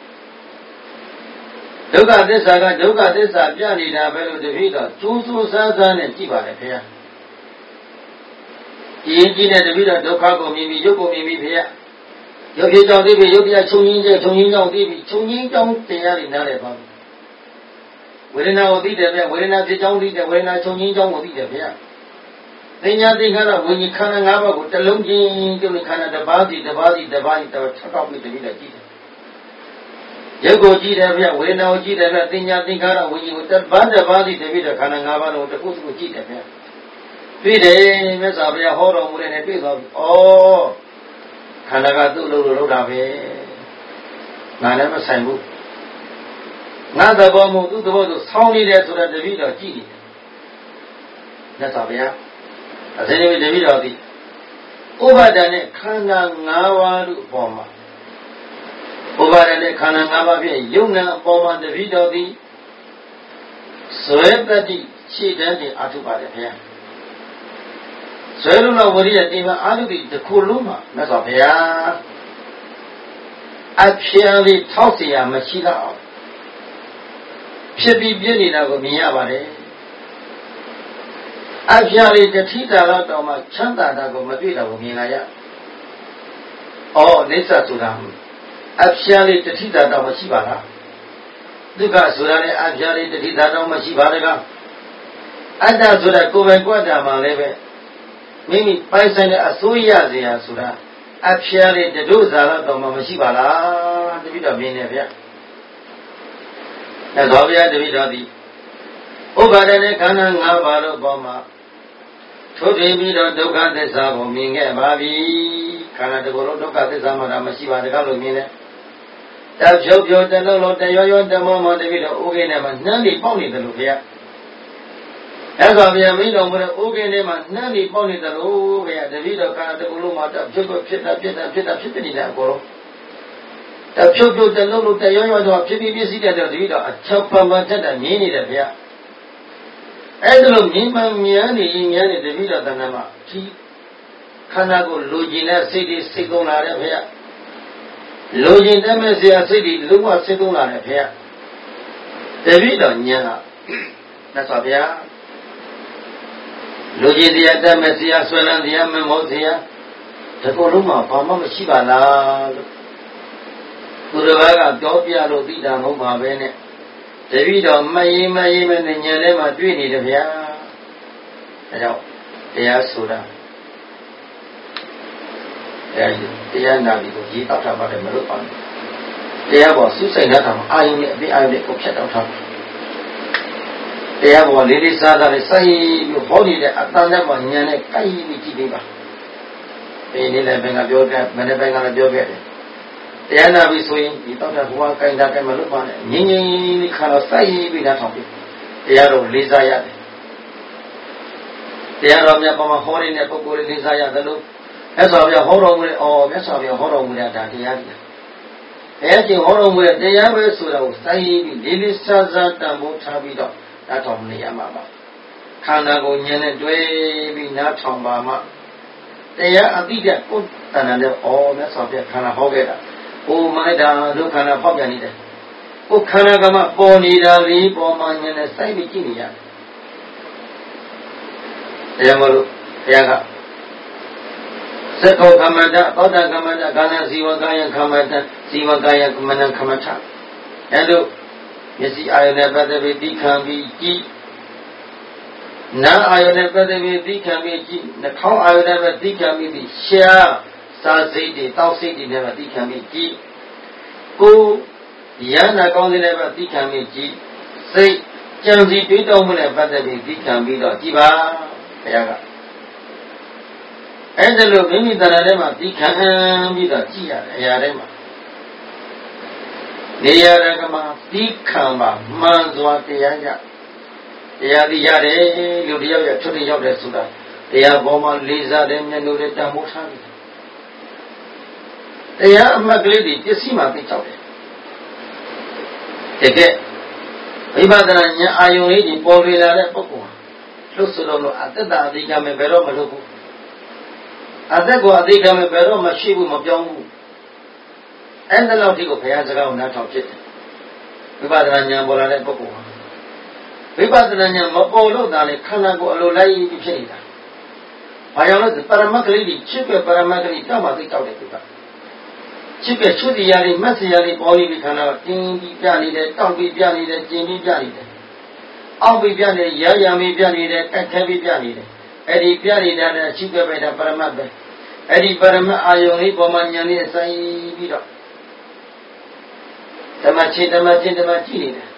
ဒုက္ခသစ္စာကဒုက္ခသစ္စာပြနေတာပဲလို့တပည့်တော်ကျိုးစိုးစားစားနဲ့ကြည့်ပါလေခင်ဗျာဒီရင်ကြီးတဲ့တပည့်တော်ဒုက္ခကိုမြင်ပြီးရုပ်ကိုမြင်ပြီးခင်ဗျာရုပ်ဖြစ်ကြောင့်သိပြီရုပ်တရားချုပ်ငင်းချက်ချုပ်ငင်းကြောင့်သိပြီချုပ်ငင်းကြောင့်တရားတွေနားလည်ပါဘူးဝေဒနာကိုသိတယ်ဗျဝေဒနာဖြစ်ကြောင်းသိတယ်ဝေဒနာချုပ်ငင်းကြောင်းကိုသိတယ်ဗျသင်ညာသင်္ခါရဝိညာဉ်ခန္ဓာ၅ပါးကိုတစ်လုံးချင်းကျုပ်ခန္ဓာတစ်ပါးစီတစ်ပါးစီတစ်ပါးစီတော့၆တောက်ပြီးတပြီးတော့ကြည့်တယ်ရုပ်ကိုကြည့်တယ်ဗျဝေဒနာကိုကြည့်တယ်ဗျသင်ညာသင်္ခါရဝိညာဉ်ကိုတစ်ပါးတစ်ပါးစီတပြီးတော့ခန္ဓာ၅ပါးလုံးတစ်ခုတစ်ခုကြည့်တယ်ဗျတွေ့တယ်မြတ်စွာဘုရားဟောတော်မူတဲ့နဲ့တွေ့သွားပြီဩခန္ဓာကသူ့လို့လို့လုပ်တာပဲငါလည်းမဆိုင်ဘူးငါသဘောမို့သူ့သဘောဆိုဆောင်းနေတယ်ဆိုတာတပိတော့ကြည့်နေတယ်မြတ်စွာဘုရားအစဉ်တပိတော့ဒီဥပါဒဏ်နဲ့ခန္ဓာ၅ပါးတို့အပေါ်မှာဥပါဒဏ်နဲ့ခန္ဓာ၅ပါးဖြင့်ယုံနာအပေါ်မှာတပိတော့ဒီဇွဲတတိရှေ့တန်းတင်အာထုပါတယ်ဗျာဇွဲလုံးတော်ဝရိယတိမအာထုတိတစ်ခုလုံးမှာမြတ်စွာဘုရားအဖြံလေးထောက်เสียမရှိတော့အောင်ဖြစ်ပြီးပြည့်နေတာကိုမြင်ရပါတယ်အဖြံလေးတတိတာတော့မှချမ်းသာတာကိုမတွေ့တာကိုမြင်လာရအော်နေသဆိုတာအဖြံလေးတတိတာတော့မရှိပါလားဒုက္ခဆိုတာလည်းအဖြံလေးတတိတာတော့မရှိပါလေကအတ္တဆိုတာကိုယ်ပဲကြွတာမှလည်းပဲမိမိပိုင်ဆိုင်တဲ့အစိုးရစရာဆိုတာအဖြာလေးတို့ဇာတော့မှမရှိပါလားတပိတော့မြင်နေဗျအဲတော်ဗျာတပိတော့ဒီဥပါဒနဲ့ခန္ဓာ၅ပါးတို့ပေါ်မှာထိုတည်ပြီးတော့ဒုက္ခသစ္စာကိုမြင်ခဲ့ပါပြီခန္ဓာတစ်ခုလုံးဒုက္ခသစ္စာမှတော့မရှိပါတကားလို့မြင်တယ်တဖြုတ်ဖြုတ်တလုံးလုံးတရောရောတမောမောတပိတော့ဥကိနဲ့မှနှမ်းပြီးပေါက်နေတယ်လို့ဗျာအဲ့ဆိုဗျာမင်းတော်ဘုရားဥကိနဲ့မှနှမ်းပြီးပေါက်နေတယ်လို့ဗျာတပိတော့ခန္ဓာတစ်ခုလုံးမှာတဖြုတ်ဖြုတ်ဖြစ်တာဖြစ်တာဖြစ်တာဖြစ်နေတာအကုန်လုံးတဖြုတ်ဖြုတ်တလုံးလုံးတရောရောတော့ဖြစ်ပြီးပြည့်စည်တဲ့တပိတော့အချက်ပပတက်တာမြင်နေတယ်ဗျာအဲ့ဒါလို့မြင်မှမြင်နေရင်မြင်နေတပိတော့တဏ္ဍမှာဒီခန္ဓာကိုလူကျင်တဲ့စိတ်တွေစိတ်ကုန်လာတယ်ဗျာလူကျင်တဲ့မဲ့စရာစိတ်တွေလုံးဝစိတ်ကုန်လာတယ်ဗျာတပိတော့ဉာဏ်ကသက်စွာဗျာလူကြီးတရားတတ်မဲ့ဆရာဆွဲလန်းတရားမမောဆရာဒီကိုယ်လုံးမှာဘာမှမရှိပါလားလို့သူတစ်ပါးကပြောပြလို့သိတာမဟုတ်ပါပဲနဲ့တပည့်တော်မရင်မရင်မနဲ့ညံထဲမှာတွေ့နေတယ်ဗျာအဲကြောင့်တရားဆိုတာတရားတရားနာပြီးကိုရေးတောက်ထားပါတယ်မလို့ပါဘူးတရားပေါ်စုစိတ်ထားတာအာယုနဲ့အပြည့်အာယုနဲ့ကိုဖြတ်တောက်ထားတရားပေါ်လေးလေးစားစားနဲ့စိုက်ပြီးဟောနေတဲ့အတန်နဲ့မှညံနဲ့ကိုက်ပြီးကြည့်ပေးပါဒီနေ့လည်းဘယ်ကပြောခဲ့မနေ့ဘက်ကလည်းပြောခဲ့တယ်တရားနာပြီးဆိုရင်ဒီတောက်တာဘဝကိုင်တာကဲမလို့ပါနဲ့ငင်းငင်းလေးခါတော့စိုက်ပြီးသားထောင်ပြီးတရားတော်လေးစားရတယ်တရားတော်မြတ်ပေါ်မှာဟောနေတဲ့ပုဂ္ဂိုလ်လေးစားရတယ်လို့မြတ်စွာဘုရားဟောတော်မူတဲ့အော်မြတ်စွာဘုရားဟောတော်မူတဲ့ဒါတရားကြီးတရားချင်းဟောတော်မူတဲ့တရားပဲဆိုတာကိုစိုက်ပြီးလေးလေးစားစားတန်ဖိုးထားပြီးတော့နားထောင်နေရမှာပါခန္ဓာကိုဉာဏ်နဲ့တွဲပြီးနားထောင်ပါမှတရားအတိတ်ကိုယ်တဏ္ဍာနဲ့ဩမြတ်စွာဘုရားခန္ဓာဟောခဲ့တာဟိုမိုက်တာဒုက္ခနာဖောက်ပြန်နေတယ်ကိုယ်ခန္ဓာကမှပေါ်နေတာလေးပေါ်မှာဉာဏ်နဲ့စိုက်ပြီးကြည့်နေရတယ်တရားမလို့ဘုရားကသက္ကောကမ္မတသောတာကမ္မတကာဏဇီဝကာယကမ္မတဇီဝကာယကမ္မနကမ္မထအဲလိုမျက်စိအာရုံနဲ့ပတ်သက်ပြီးသိခံပြီးကြည့်နားအာရုံနဲ့ပတ်သက်ပြီးသိခံပြီးကြည့်နှာခေါင်းအာရုံနဲ့ပတ်သိခံပြီးသိရှားစားစိတ်တွေတောက်စိတ်တွေနဲ့ပတ်သိခံပြီးကြည့်ကိုယ်ရဟနာကောင်းတဲ့နဲ့ပတ်သိခံပြီးကြည့်စိတ်ကြံစီတွေးတောမှုနဲ့ပတ်သက်ပြီးသိခံပြီးတော့ကြည့်ပါဘုရားကအဲ့ဒါလို့မိမိတရားထဲမှာသိခံပြီးတော့ကြည့်ရတယ်အရာထဲမှာနေရာကမှာသိခံပါမှန်စွာတရားရတရားသိရတယ်လူတယောက်ရထွတ်တရောက်တယ်ဆိုတာတရားပေါ်မှာလေးစားတယ်မျက်နှာနဲ့တန်ဖိုးထားတယ်တရားအမှတ်ကလေးတွေပစ္စည်းမှာသိကြောက်တယ်တကယ်ဝိပဿနာဉာဏ်အာယုံလေးတွေပေါ်ပြလာတဲ့ပုဂ္ဂိုလ်လှုပ်ဆိုလို့အတ္တအသိကမဲ့ဘယ်တော့မလုပ်ဘူးအတ္တကိုအသိကမဲ့ဘယ်တော့မရှိဘူးမပြောင်းဘူးအဲ့ဒါလောက်ဒီကိုဘုရားစကားကိုနားထောင်ဖြစ်တယ်ဝိပဿနာဉာဏ်ပေါ်လာတဲ့ပုဂ္ဂိုလ်ဝိပဿနာဉာဏ်မပေါ်လို့သာလေခန္ဓာကိုယ်အလိုလိုက်ပြီးဖြစ်နေတာဘာကြောင့်လဲပရမတ်ကလေးကြီးချစ်ပဲပရမတ်ကလေးတောက်မှသိတောက်တယ်သူကချစ်ကချွတ်စီရလေးမတ်စီရလေးပေါ်နေပြီခန္ဓာတင်းပြီးပြနေတယ်တောက်ပြီးပြနေတယ်ကျင်ပြီးပြနေတယ်အောက်ပြီးပြနေရရမီပြနေတယ်တက်ခဲပြီးပြနေတယ်အဲ့ဒီပြနေတဲ့ချစ်ကပဲဒါပရမတ်ပဲအဲ့ဒီပရမတ်အာယုံလေးပေါ်မှာဉာဏ်လေးဆိုင်ပြီးတော့ဓမ္မချင်းဓမ္မချင်းဓမ္မကြည့်နေတယ်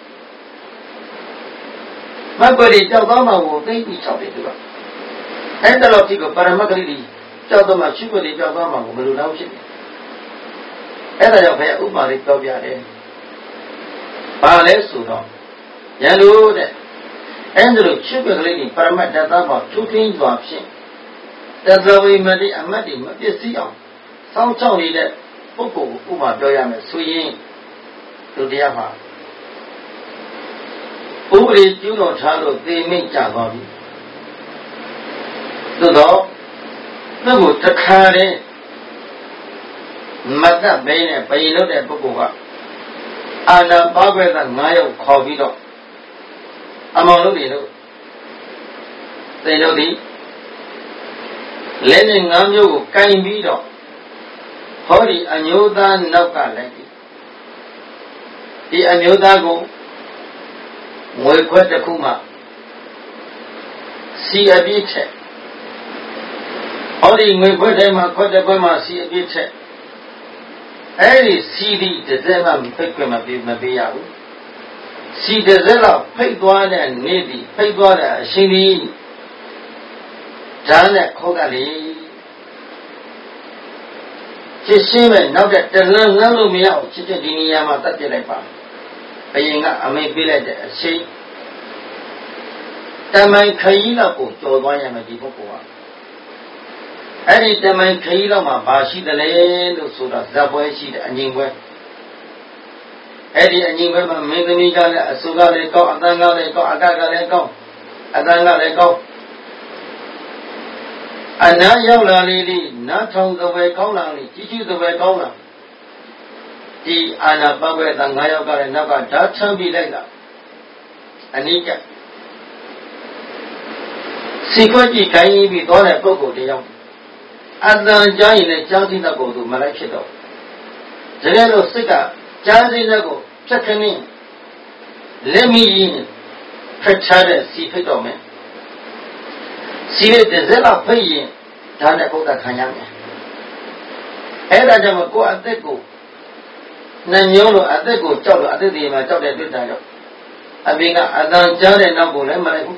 မတ်ပရိကြောက်တော့မှကိုသိပြီး၆တယ်သူကအဲ့ဒါတော့ဒီကပရမတ်ကလေးကြောက်တော့မှချစ်ကလေးကြောက်တော့မှကိုမလိုတော့ဖြစ်တယ်အဲ့ဒါကြောင့်ဘယ်ဥပမာလေးပြောပြတယ်ဘာလဲဆိုတော့ရန်လို့တဲ့အဲ့ဒါလိုချစ်ကလေးကြီးပရမတ်တတ်သားပေါ်ထူးထင်းစွာဖြင့်တသဝိမတိအမတ်တွေမပစ္စည်းအောင်စောင့်ချောက်နေတဲ့ပုဂ္ဂိုလ်ကိုဥပမာပြောရမယ်ဆိုရင်လူတရားမှာဥပရိကျူးတော်ထားလို့သေမိတ်ကြသွားပြီသို့တော့သူ့ကိုတခါတည်းမတ်တပ်ပဲနဲ့ပြင်လို့တဲ့ပုဂ္ဂိုလ်ကအာနာပါဘက်ကငါးယောက်ခေါ်ပြီးတော့အမောင်လို့နေလို့သေလို့ဒီလက်နဲ့ငါးမျိုးကိုကင်ပြီးတော့ဟောဒီအမျိုးသားနောက်ကလည်းဒီအမျိုးသားကိုငွေခွက်တစ်ခုမှစီအပြည့်ချက်ဟောဒီငွေခွက်ထဲမှာခွက်တစ်ခွက်မှစီအပြည့်ချက်အဲ့ဒီစီဒီတစ်စက်မှဖိတ်ခွင့်မပေးမပေးရဘူးစီတစ်စက်တော့ဖိတ်သွားတဲ့နေ့ဒီဖိတ်သွားတဲ့အရှင်ဒီဓာတ်နဲ့ခေါက်ကလေးချစ်ရှင်းမဲ့နောက်တဲ့တလန်းလန်းလို့မရအောင်ချစ်တဲ့ဒီနေရာမှာတတ်ပြလိုက်ပါဘယင်ကအမိန်ပေးလိုက်တဲ့အချိန်တမန်ခရီးလောက်ကိုကြော်သွားရမယ်ဒီပုဂ္ဂိုလ်ကအဲ့ဒီတမန်ခရီးလောက်မှာဘာရှိသလဲလို့ဆိုတော့ဇက်ပွဲရှိတဲ့အငြိမ်ပွဲအဲ့ဒီအငြိမ်ပွဲမှာမင်းသမီးကလည်းအဆူကလည်းကောင်းအတန်ကလည်းကောင်းအကကလည်းကောင်းအတန်ကလည်းကောင်းအနာရောက်လာလေလေနားထောင်သဘယ်ကောင်းလာလေကြီးကြီးသဘယ်ကောင်းလာဒီအာနာပဝေသငါးယောက်ကလည်းနောက်ကဓာတ်ထမ်းပြီးလိုက်တာအနိကစီခွက်ကြည့်ခိုင်းပြီးသွားတဲ့ပုဂ္ဂိုလ်တယောက်အတန်ကြားရင်လည်းကြားသိတဲ့ကိုယ်သူမလိုက်ဖြစ်တော့တကယ်လို့စိတ်ကကြားသိတဲ့ကိုဖြတ်ခင်းနေလက်မီရင်ဖက်ချတဲ့စီဖိတ်တော့မယ်စီရဲ့တစ်စက်လောက်ဖိတ်ရင်ဒါနဲ့ပုဒ်တာခံရမယ်အဲ့ဒါကြောင့်ကိုယ်အသက်ကိုနှညုံးလို့အသက်ကိုကြောက်လို့အသက်တွေမှာကြောက်တဲ့တွေ့တာကြောင့်အပြင်ကအတန်ကြားတဲ့နောက်ကိုလည်းမလိုက်ဘူး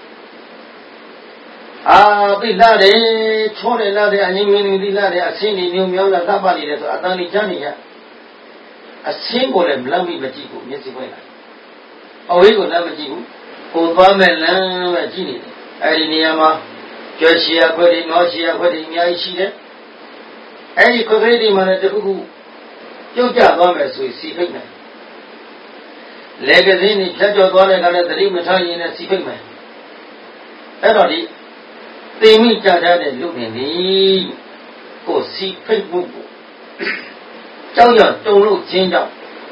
အာပိလာတယ်ချောတယ်လာတယ်အငြိမ့်မင်းတွေလာတယ်အဆင်းတွေမျိုးမျိုးလာသတ်ပါနေတယ်ဆိုအတန်တွေကြားနေရအဆင်းကိုလည်းမလန့်ပြီးမကြည့်ဘူးမျက်စိပွင့်လာအဝေးကိုလည်းမကြည့်ဘူးကိုသွားမဲ့လမ်းပဲကြည့်နေတယ်အဲ့ဒီနေရာမှာကျွဲရှည်ရခွက်တွေငေါရှည်ရခွက်တွေအများကြီးရှိတယ်အဲ့ဒီခွက်ကလေးတွေမှာလည်းတခုခုပြုတ်ကျသွားမယ်ဆိုရင်စီဖိတ်မယ်လေကစင်းတွေဖြတ်ကျော်သွားတဲ့အခါလည်းသတိမထားရင်လည်းစီဖိတ်မယ်အဲ့တော့ဒီသိမိကြတဲ့လူတွေနေကိုစီဖိတ်ဖို့ကိုကြောက်ရွံ့တုန်လို့ခြင်းကြောင့်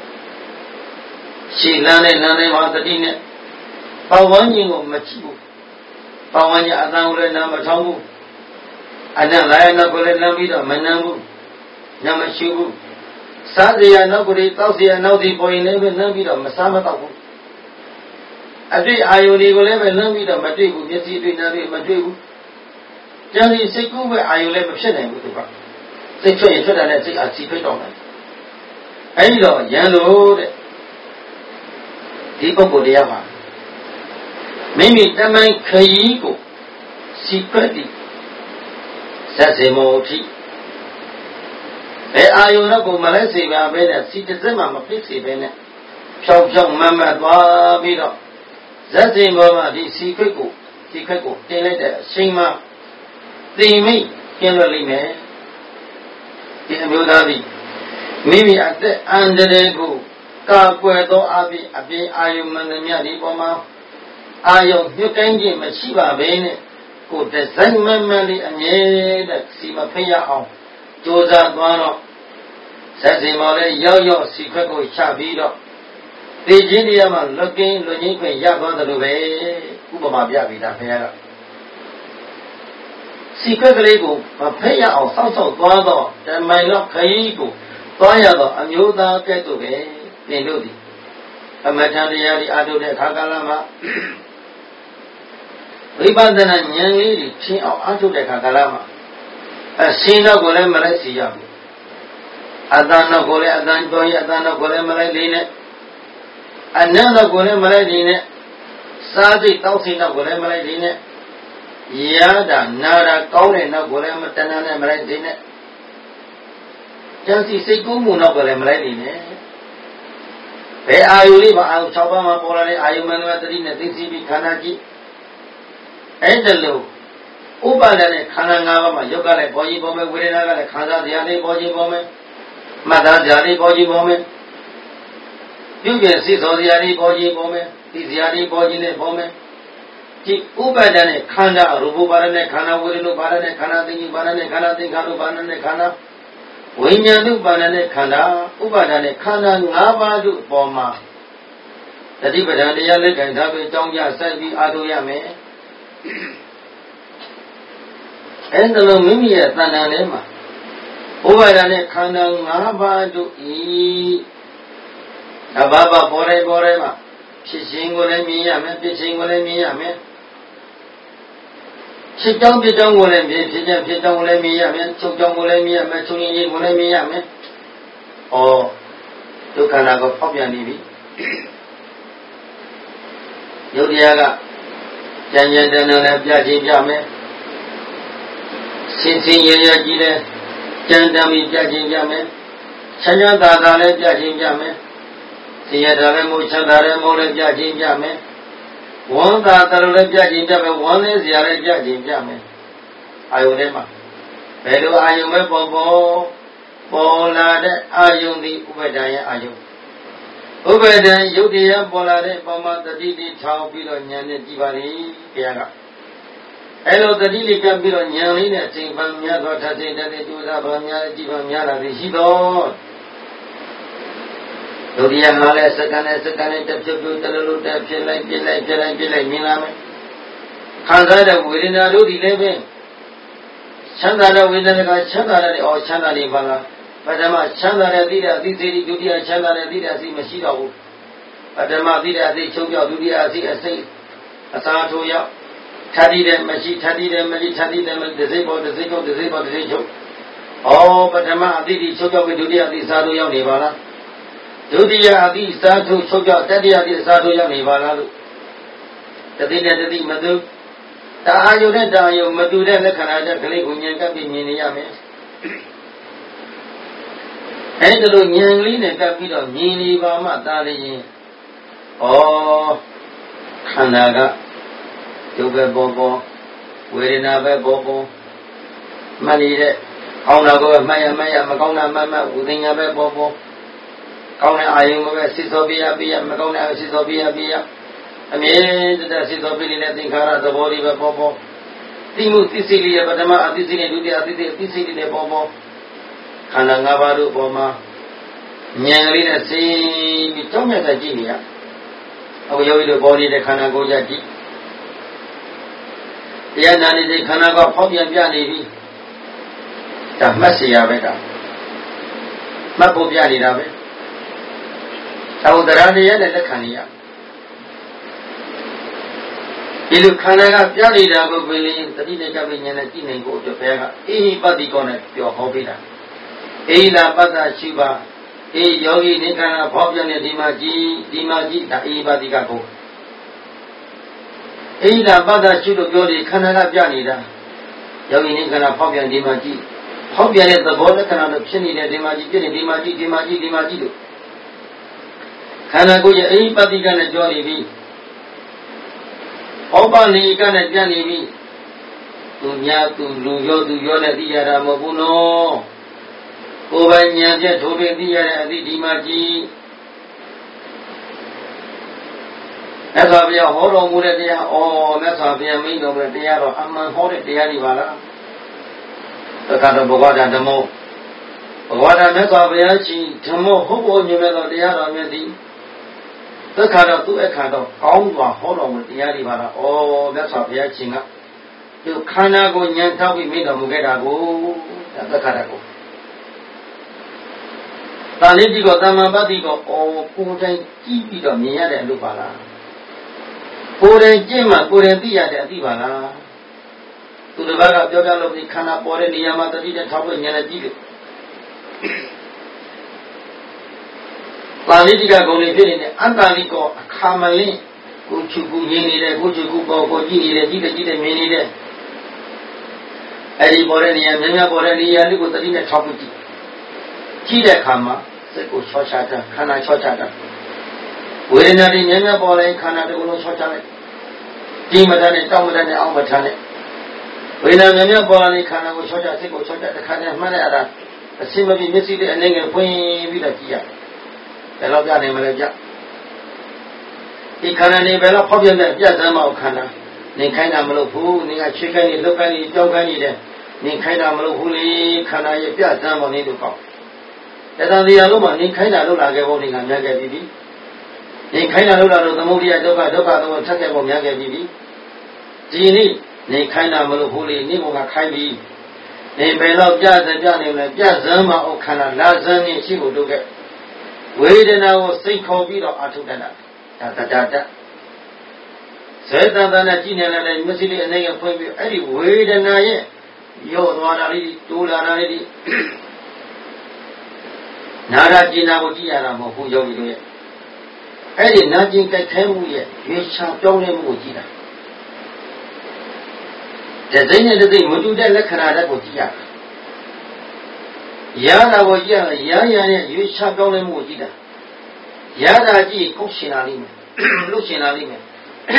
ရှည်လန်းတဲ့လမ်းတွေမှာသတိနဲ့ပတ်ဝန်းကျင်ကိုမကြည့်ဘူးပတ်ဝန်းကျင်အတန်ကိုလည်းနားမထောင်ဘူးအနံ့လာရနောက်ကိုလည်းလမ်းပြီးတော့မနှမ်းဘူးညမရှိဘူးစားစရာနောက်ကိုတောက်စရာနောက်ဒီပေါ်ရင်လည်းပဲနှမ်းပြီးတော့မစားမတော့ဘူးအတွေ့အာယုန်တွေကိုလည်းပဲနှမ်းပြီးတော့မတွေ့ဘူးမျက်စိတွေ့နားတွေ့မတွေ့ဘူးကြံစီစိတ်ကူးပဲအာယုန်လည်းမဖြစ်နိုင်ဘူးသူကစိတ်ထွက်ရင်ထွက်တာနဲ့စိတ်အားစီဖိတ်တော့မယ်အဲဒီတော့ရန်လို့တဲ့ဒီပုဂ္ဂိုလ်တရားမှာမိမိတမန်ခရီးကိုစီခွက်ပြီးဇတ်စေမောတိဘယ်အာယုန်တော့ကိုမလိုက်စေပါပဲနဲ့စီတစ်စက်မှမဖြစ်စေပဲနဲ့ဖြောက်ဖြောက်မတ်မတ်သွားပြီးတော့ဇတ်စေမောမှာဒီစီခွက်ကိုစီခွက်ကိုတင်လိုက်တဲ့အချိန်မှာသိမိကျင်းလွတ်လိမ့်မယ်ဒီအမျိုးသားသည်မိမိအသက်အန္တရာယ်ကိုကာကွယ်သောအပြင်အပြင်အာယုန်မှန်သမျှဒီပေါ်မှာအာယုံပြုတ်တိုင်းခြင်းမရှိပါဘဲနဲ့ကိုဒီဇိုင်းမှန်မှန်လေးအမြဲတည်းစီမဖိရအောင်ကြိုးစားသွားတော့ဇက်စီမော်လေးရောက်ရောက်စီခွက်ကိုချပြီးတော့သိချင်းတရားမှာလွတ်ကင်းလွတ်ငြိမ်းခွင့်ရသွားတယ်လို့ပဲဥပမာပြပြီးသားခင်ဗျားကစီခွက်ကလေးကိုမဖိရအောင်စောင့်စောင့်သွားတော့တမိုင်လောက်ခရီးကိုပသွားရတော့အမျိုးသားကဲ့သို့ပဲပြင်လို့ဒီအမထံတရားဒီအာထုတဲ့ခါကာလမှာဝိပဿနာဉာဏ်လေးတွေရှင်းအောင်အာထုတဲ့ခါကာလမှာအရှင်းတော့ကိုလည်းမလိုက်စီရဘူးအတန်တော့ကိုလည်းအတန်တော်ရအတန်တော့ကိုလည်းမလိုက်လေးနဲ့အနတ်တော့ကိုလည်းမလိုက်လေးနဲ့စားစိတ်တောက်စိတ်တော့ကိုလည်းမလိုက်လေးနဲ့ရတာနာတာကောင်းတဲ့နောက်ကိုလည်းမတဏှာနဲ့မလိုက်သေးနဲ့ကျန်စီစိတ်ကူးမှုတော့ကိုလည်းမလိုက်သေးနဲ့ဘယ်အာယုလေးပါအာယု၆ပါးမှာပေါ်လာတဲ့အာယုမန္တဝတ္တိနဲ့သိသိပြီးခန္ဓာကြည့်အဲ့ဒါလို့ဥပါဒနဲ့ခန္ဓာ၅ပါးမှာယုတ်ကလည်းပေါ်ကြီးပေါ်မယ်ဝေဒနာကလည်းခံစားတရားလေးပေါ်ကြီးပေါ်မယ်မှတ်သားတရားလေးပေါ်ကြီးပေါ်မယ်ပြုပြင်စိတ်ဆော်တရားလေးပေါ်ကြီးပေါ်မယ်သိတရားလေးပေါ်ကြီးနဲ့ပေါ်မယ်ဒီဥပါဒနဲ့ခန္ဓာရူပပါဒနဲ့ခန္ဓာဝေဒနုပါဒနဲ့ခန္ဓာသိဉ္ဇပါဒနဲ့ခန္ဓာသင်္ခါရုပါဒနဲ့ခန္ဓာဝိညာဉ်ဥပါဒနဲ့ခန္ဓာဥပါဒနဲ့ခန္ဓာ၅ပါးတို့ပေါ်မှာတတိပဒံတရားလက်ခံထားပြီးကြောင်းကြဆက်ပြီးအားထုတ်ရမယ်အဲ့ဒါလိုမိမိရဲ့တဏ္ဍာထဲမှာဥပါဒနဲ့ခန္ဓာ၅ပါးတို့ဤအဘဘပေါ်ရဲပေါ်ရဲမှာဖြစ်ခြင်းကိုလည်းမြင်ရမယ်ပြခြင်းကိုလည်းမြင်ရမယ်ဖြစ်ကြောင်းပြကြောင်းကိုလည်းမြင်ဖြစ်ခြင်းဖြစ်ကြောင်းကိုလည်းမြင်ရမယ်ချုပ်ကြောင်းကိုလည်းမြင်ရမယ်ချုပ်ရင်ရင်ကိုလည်းမြင်ရမယ်ဩဒုက္ခနာကိုဖောက်ပြန်နေပြီယုတ်တရားကကြံကြံတန်းတန်းလည်းပြခြင်းပြမယ်စင်စင်ရရကြီးလည်းကြံတမ်းပြီးပြခြင်းပြမယ်ချမ်းချမ်းသာသာလည်းပြခြင်းပြမယ်ဆင်းရဲတာလည်းမို့ချမ်းသာလည်းမို့လည်းပြခြင်းပြမယ်ဝမ်းသာတယ်လည်းပြခြင်းပြမယ်ဝမ်းလေးစရာလည်းပြခြင်းပြမယ်အာယုန်ထဲမှာဘယ်လိုအာယုန်ပဲပေါ်ပေါ်ပေါ်လာတဲ့အာယုန်ဒီဥပဒံရဲ့အာယုန်ဥပဒံယုတ်တရားပေါ်လာတဲ့ပုံမှန်တတိတိထောင်ပြီးတော့ဉာဏ်နဲ့ကြည်ပါလိဘုရားကအဲ့လိုတတိလေးကပ်ပြီးတော့ဉာဏ်လေးနဲ့စိတ်ပန်းများသောထသိတဲ့တူသာပါများကြည်ပါများလာသည်ရှိတော့ဒုတိယမှာလဲစက္ကန့်နဲ့စက္ကန့်နဲ့တစ်ပြုတ်ပြုတ်တလူလူတက်ဖြစ်လိုက်ပြစ်လိုက်ပြစ်လိုက်ပြစ်လိုက်မြင်လာမယ်ခံစားတဲ့ဝေဒနာတို့ဒီလည်းပဲချမ်းသာတဲ့ဝေဒနာကချမ်းသာတဲ့အော်ချမ်းသာနေပါလားပထမချမ်းသာတဲ့သိတဲ့အသိစိတ်ဒုတိယချမ်းသာတဲ့သိတဲ့အသိမရှိတော့ဘူးပထမသိတဲ့အသိချုပ်ပြောက်ဒုတိယအသိအစိတ်အစာထိုးရောက်ထပ်ပြီးတဲ့မရှိထပ်ပြီးတဲ့မရှိထပ်ပြီးတဲ့မရှိတစ်စိတ်ပေါ်တစ်စိတ်ချုပ်တစ်စိတ်ပေါ်တစ်စိတ်ချုပ်ဩပထမအသိဒီချုပ်ပြောက်ပြီးဒုတိယအသိစာထိုးရောက်နေပါလားဒုတိယအသိစာထုတ်ချုပ်ကြတတိယအသိစာထုတ်ရောက်နေပါလားလို့တတိနဲ့တတိမတူတာအာယုနဲ့တာအာယုမတူတဲ့လက္ခဏာတဲ့ကလေးကိုဉာဏ်ကပ်ပြီးမြင်နေရမယ်အဲဒီလိုဉာဏ်လေးနဲ့ကပ်ပြီးတော့မြင်နေပါမှသာလျင်ဩခန္ဓာကဒုက္ခပေါ်ပေါ်ဝေဒနာပဲပေါ်ပေါ်မှန်နေတဲ့ကောင်းတာကိုမှတ်ရမှတ်ရမကောင်းတာမှတ်မှတ်ဝိညာဉ်ပဲပေါ်ပေါ်ကောင်းတဲ့အာယုံပဲစိတ်သောပြရပြရမကောင်းတဲ့အာယုံစိတ်သောပြရပြရအမြဲတည်းစိတ်သောပြနေတဲ့သင်္ခါရသဘောလေးပဲပေါ်ပေါ်သိမှုသိစိတ်လေးရဲ့ပထမအသိစိတ်နဲ့ဒုတိယအသိစိတ်အသိစိတ်လေးနဲ့ပေါ်ပေါ်ခန္ဓာ၅ပါးတို့ပေါ်မှာဉာဏ်ကလေးနဲ့စိပြီးကြောက်မြတ်တဲ့ကြည့်နေရအခုယောဂီတို့ပေါ်နေတဲ့ခန္ဓာကိုယ်ကြကြည့်တရားနာနေတဲ့ခန္ဓာကဖောက်ပြန်ပြနေပြီဒါမှတ်เสียရပဲဒါမှတ်ဖို့ပြနေတာပဲသောတရားတရားနဲ့လက်ခံရဒီလိုခန္ဓာကပြနေတာကိုပင်လေးတတိနဲ့ကြပိညာနဲ့ကြည့်နိုင်ဖို့အတွက်ဘုရားကအေဟိပတ္တိကောနဲ့ပြောဟောပေးတာအေဟိလာပတ္တရှိပါအေယောဂီနိခန္ဓာဖောက်ပြန်တဲ့ဒီမှာကြည်ဒီမှာကြည်ဒါအေဟိပတ္တိကကိုအေဟိလာပတ္တရှိလို့ပြောတယ်ခန္ဓာကပြနေတာယောဂီနိခန္ဓာဖောက်ပြန်ဒီမှာကြည်ဖောက်ပြန်တဲ့သဘောလက္ခဏာလို့ဖြစ်နေတဲ့ဒီမှာကြည်ဖြစ်နေဒီမှာကြည်ဒီမှာကြည်ဒီမှာကြည်လို့ခန္ဓာကိုယ်ရဲ့အိပတိကနဲ့ကြောနေပြီဩပနိကနဲ့ပြန်နေပြီသူများသူလူရောသူရောနဲ့သိရတာမဟုတ်ဘူးနော်ကိုယ်ပိုင်ဉာဏ်ဖြင့်ထိုးထွင်းသိရတဲ့အသည့်ဒီမှာကြည့်မြတ်စွာဘုရားဟောတော်မူတဲ့တရားဩမြတ်စွာဘုရားမိန့်တော်မူတဲ့တရားတော့အမှန်ဟောတဲ့တရားတွေပါလားသက္ကတဘဂဝတာဓမ္မောဘဂဝတာမြတ်စွာဘုရားရှင်ဓမ္မောဟုတ်ပေါ်မြင်မဲ့တော်တရားတော်မြတ်သည်သက္ခါတော့သူ့အခါတော့ကောင်းစွာဟောတော်မူတရားတွေပါလားဩမြတ်စွာဘုရားရှင်ကသူခန္ဓာကိုဉာဏ်ထောက်ပြီးမိတော်မူခဲ့တာကိုသက္ခါတကိုတာလေးဒီကတမ္မာပတ္တိကအော်ကိုယ်တိုင်ကြည့်ပြီးတော့မြင်ရတဲ့အလုပ်ပါလားကိုယ်တိုင်ကျင့်မှကိုယ်တိုင်သိရတဲ့အသိပါလားသူတစ်ပါးကပြောပြလို့ဒီခန္ဓာပေါ်တဲ့နေရာမှာတတိနဲ့ထောက်ဖို့ဉာဏ်နဲ့ကြည့်လို့ပါဠိတိကဂုဏ်တွေဖြစ်နေတဲ့အတ္တလိကောအခါမလင်းကိုချုပ်ကူရင်းနေတဲ့ကိုချုပ်ကူပေါ်ကိုကြည့်နေတဲ့ကြည့်တဲ့ကြည့်တဲ့မြင်နေတဲ့အဲဒီပေါ်တဲ့နေရာမြင်မြပေါ်တဲ့နေရာလေးကိုတတိနဲ့ထောက်ဖို့ကြည့်ကြည့်တဲ့အခါမှာစိတ်ကိုချောချတာခန္ဓာချောချတာဝေဒနာတွေမြင်မြပေါ်တဲ့ခန္ဓာတွေကိုလုံးချောချလိုက်ဒီမတန်းနဲ့တောင်းမတန်းနဲ့အောင်းမထမ်းနဲ့ဝေဒနာမြင်မြပေါ်တဲ့ခန္ဓာကိုချောချစိတ်ကိုချောချတစ်ခါနဲ့မှတ်လိုက်ရတာအစိမပြည့်မျက်စိလေးအနေငယ်ဖွင့်ပြီးတော့ကြည့်ရတယ်ဘယ်တော့ပြနိုင်မလဲကြဒီခန္ဓာနေဘယ်တော့ဖောက်ပြတဲ့ပြတ်စမ်းမအောင်ခန္ဓာနေခိုင်းတာမလုပ်ဘူးနေကချွေးခိုင်းနေလုတ်ခိုင်းနေကြောက်ခိုင်းနေတယ်နေခိုင်းတာမလုပ်ဘူးလေခန္ဓာရဲ့ပြတ်စမ်းမနေလို့ပေါ့တဏှာတရားလုံးမှာနေခိုင်းတာလုပ်လာခဲ့ဖို့နေကများခဲ့ပြီးပြီနေခိုင်းတာလုပ်လာတော့သမုဒိယဒုက္ခဒုက္ခသုံးထက်ခဲ့ဖို့များခဲ့ပြီးပြီဒီနေ့နေခိုင်းတာမလုပ်ဘူးလေနေကခိုင်းပြီးနေဘယ်တော့ပြတ်စမ်းပြနေမလဲပြတ်စမ်းမအောင်ခန္ဓာလာစမ်းနေရှိဖို့လုပ်ခဲ့ဝေဒနာကိုစိတ်ခေါ်ပြီးတော့အာထုတ္တတာဒါတတတစေတတနဲ့ကြည်နေလည်းမျက်စိလေးအနေနဲ့ဖွင့်ပြီးအဲ့ဒီဝေဒနာရဲ့ရော့သွားတာလေးတိုးလာတာလေးနာရကျင်နာကိုကြည့်ရတာမဟုတ်ဘူးယောဂီတို့ရဲ့အဲ့ဒီနာကျင်ကြိုက်ခဲမှုရဲ့ရွေးချာပြောင်းလဲမှုကိုကြည့်တာတဲ့စိတ်နဲ့စိတ်မတူတဲ့လက္ခဏာတွေကိုကြည့်ရတာရတာကိုကြည့်ရရရနဲ့ရွေးချပြောင်းလဲမှုကိုကြည့်တာရတာကြည့်ကိုရှင်လာလိမ့်မယ်လို့ရှင်လာလိမ့်မယ်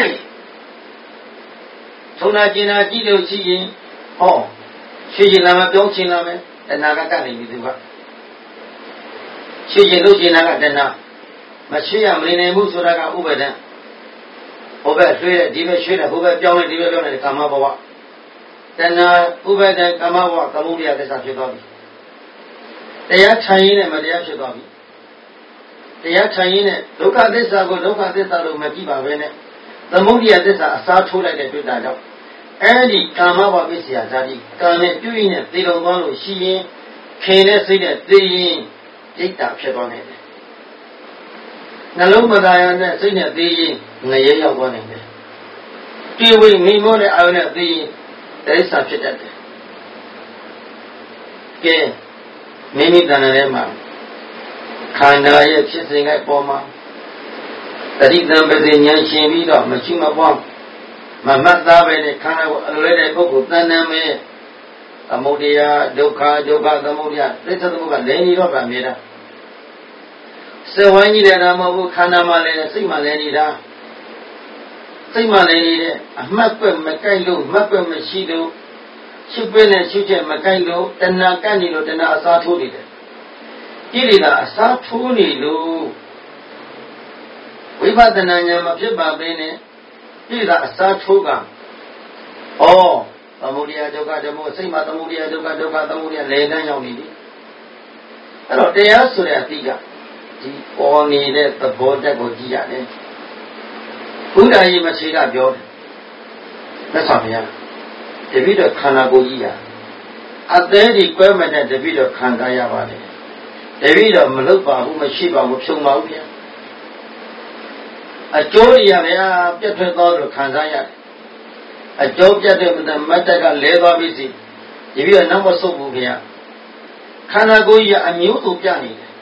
ထုံနာကျင်နာကြည့်လို့ရှိရင်ဟောရှင်ရှင်လာမပြောင်းရှင်လာမယ်တဏှာကကနိုင်ပြီသူကရှင်ရှင်လို့ရှင်လာကတဏှာမရှိရမနေနိုင်ဘူးဆိုတာကဥပဒံဟိုဘက်ရွှေ့တယ်ဒီဘက်ရွှေ့တယ်ဟိုဘက်ပြောင်းတယ်ဒီဘက်ပြောင်းတယ်ကာမဘဝတဏှာဥပဒံကာမဘဝသမုဒိယသစ္စာဖြစ်သွားပြီတရားထိုင်ရင်းနဲ့မတရားဖြစ်သွားပြီတရားထိုင်ရင်းနဲ့ဒုက္ခသစ္စာကိုဒုက္ခသစ္စာလို့မကြည့်ပါပဲနဲ့သမုဒိယသစ္စာအစားထိုးလိုက်တဲ့တွေ့တာကြောင့်အဲဒီကာမဘဝပစ္စယဇာတိကာနဲ့ပြုရင်းနဲ့သေတော်သွားလို့ရှိရင်ခင်နဲ့စိတ်နဲ့သိရင်ဒိဋ္ဌာဖြစ်သွားနိုင်တယ်နှလုံးမသားရနဲ့စိတ်နဲ့သိရင်ငရဲရောက်သွားနိုင်တယ်တိဝိမိမောတဲ့အာရုံနဲ့သိရင်ဒိဋ္ဌာဖြစ်တတ်တယ်ကဲမိမိတဏ္ဍာထဲမှာခန္ဓာရဲ့ဖြစ်စဉ်ကပေါ်မှာတတိတံပဇေဉာဏ်ရှင်ပြီးတော့မရှိမပွားမမှတ်သားပဲနဲ့ခန္ဓာကိုအလွဲတဲ့ပုဂ္ဂိုလ်တဏ္ဍာမဲ့သမုဒယဒုက္ခဒုက္ခသမုဒယသစ္စာသမုဒ္ဒလည်းနေတော့ဗာမြေတာစဝိုင်းကြီးလည်းမဟုတ်ဘူးခန္ဓာမှလည်းစိတ်မှလည်းနေတာစိတ်မှလည်းနေတဲ့အမှတ်ကွက်မကိုက်လို့မှတ်ကွက်မရှိလို့ရှုပ်ပဲနဲ့ရှုပ်ချက်မကိုက်လို့တဏှာကပ်နေလို့တဏှာအစားထိုးနေတယ်ကိလေသာအစားထိုးနေလို့ဝိပဿနာဉာဏ်မဖြစ်ပါဘဲနဲ့ကိလေသာအစားထိုးကဩသမုဒိယဒုက္ခဓမ္မစိတ်မှာသမုဒိယဒုက္ခဒုက္ခသမုဒိယလေတန်းရောက်နေပြီအဲ့တော့တရားဆိုတဲ့အတိကဒီပေါ်နေတဲ့သဘောတက်ကိုကြည့်ရတယ်ဘုရားကြီးမရှိကပြောတယ်လက်ဆောင်ဗျာတပိတော့ခန္ဓာကိုယ်ကြီးရအသေးဒီကွဲမတဲ့တပိတော့ခံစားရပါတယ်တပိတော့မလုပါဘူးမရှိပါဘူးဖြုံပါဘူးဗျာအကျိုးရဗျာပြတ်ထွက်သွားလို့ခံစားရတယ်အကျိုးပြတ်တဲ့မတ်တက်ကလဲသွားပြီစီတပိတော့နောက်မဆုတ်ဘူးဗျာခန္ဓာကိုယ်ကြီးအမျိုးစုံပြနေတယ်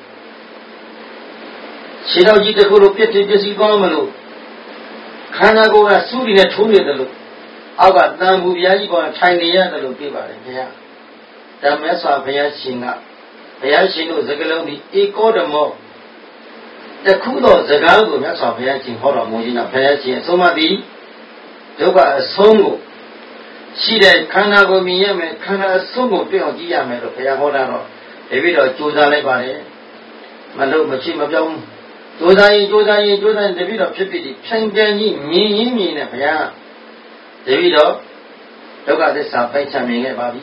ခြေတော်ကြီးတစ်ခုလိုပြည့်ပြည့်ပစ္စည်းသွားမလို့ခန္ဓာကိုယ်ကစူးရီနဲ့ထိုးနေတယ်လို့အောက်ကတန်ဘူးဘုရားကြီးပေါ်ထိုင်နေရတယ်လို့ပြောပါတယ်ခင်ဗျာဓမ္မဆွာဘုရားရှင်ကဘုရားရှင်တို့စကလုံးဒီဧကောဓမောတခုသောစကားကိုမြတ်စွာဘုရားရှင်ဟောတော်မူခြင်းကဘုရားရှင်အဆုံးမသည်ဒုက္ခအဆုံးကိုရှိတဲ့ခန္ဓာကိုမြင်ရမယ်ခန္ဓာအဆုံးကိုတွေ့အောင်ကြည့်ရမယ်လို့ဘုရားဟောတာတော့ဒီပြီးတော့ကြိုးစားလိုက်ပါတယ်မလို့မရှိမပြောင်းကြိုးစားရင်ကြိုးစားရင်ကြိုးစားရင်တပြီးတော့ဖြစ်ဖြစ်ဒီဖြိုင်ပြန်ကြီးမြင်ရင်းမြင်နဲ့ဘုရားတပြီးတော့ဒုက္ခသစ္စာပိုက်ချမြင်ခဲ့ပါပြီ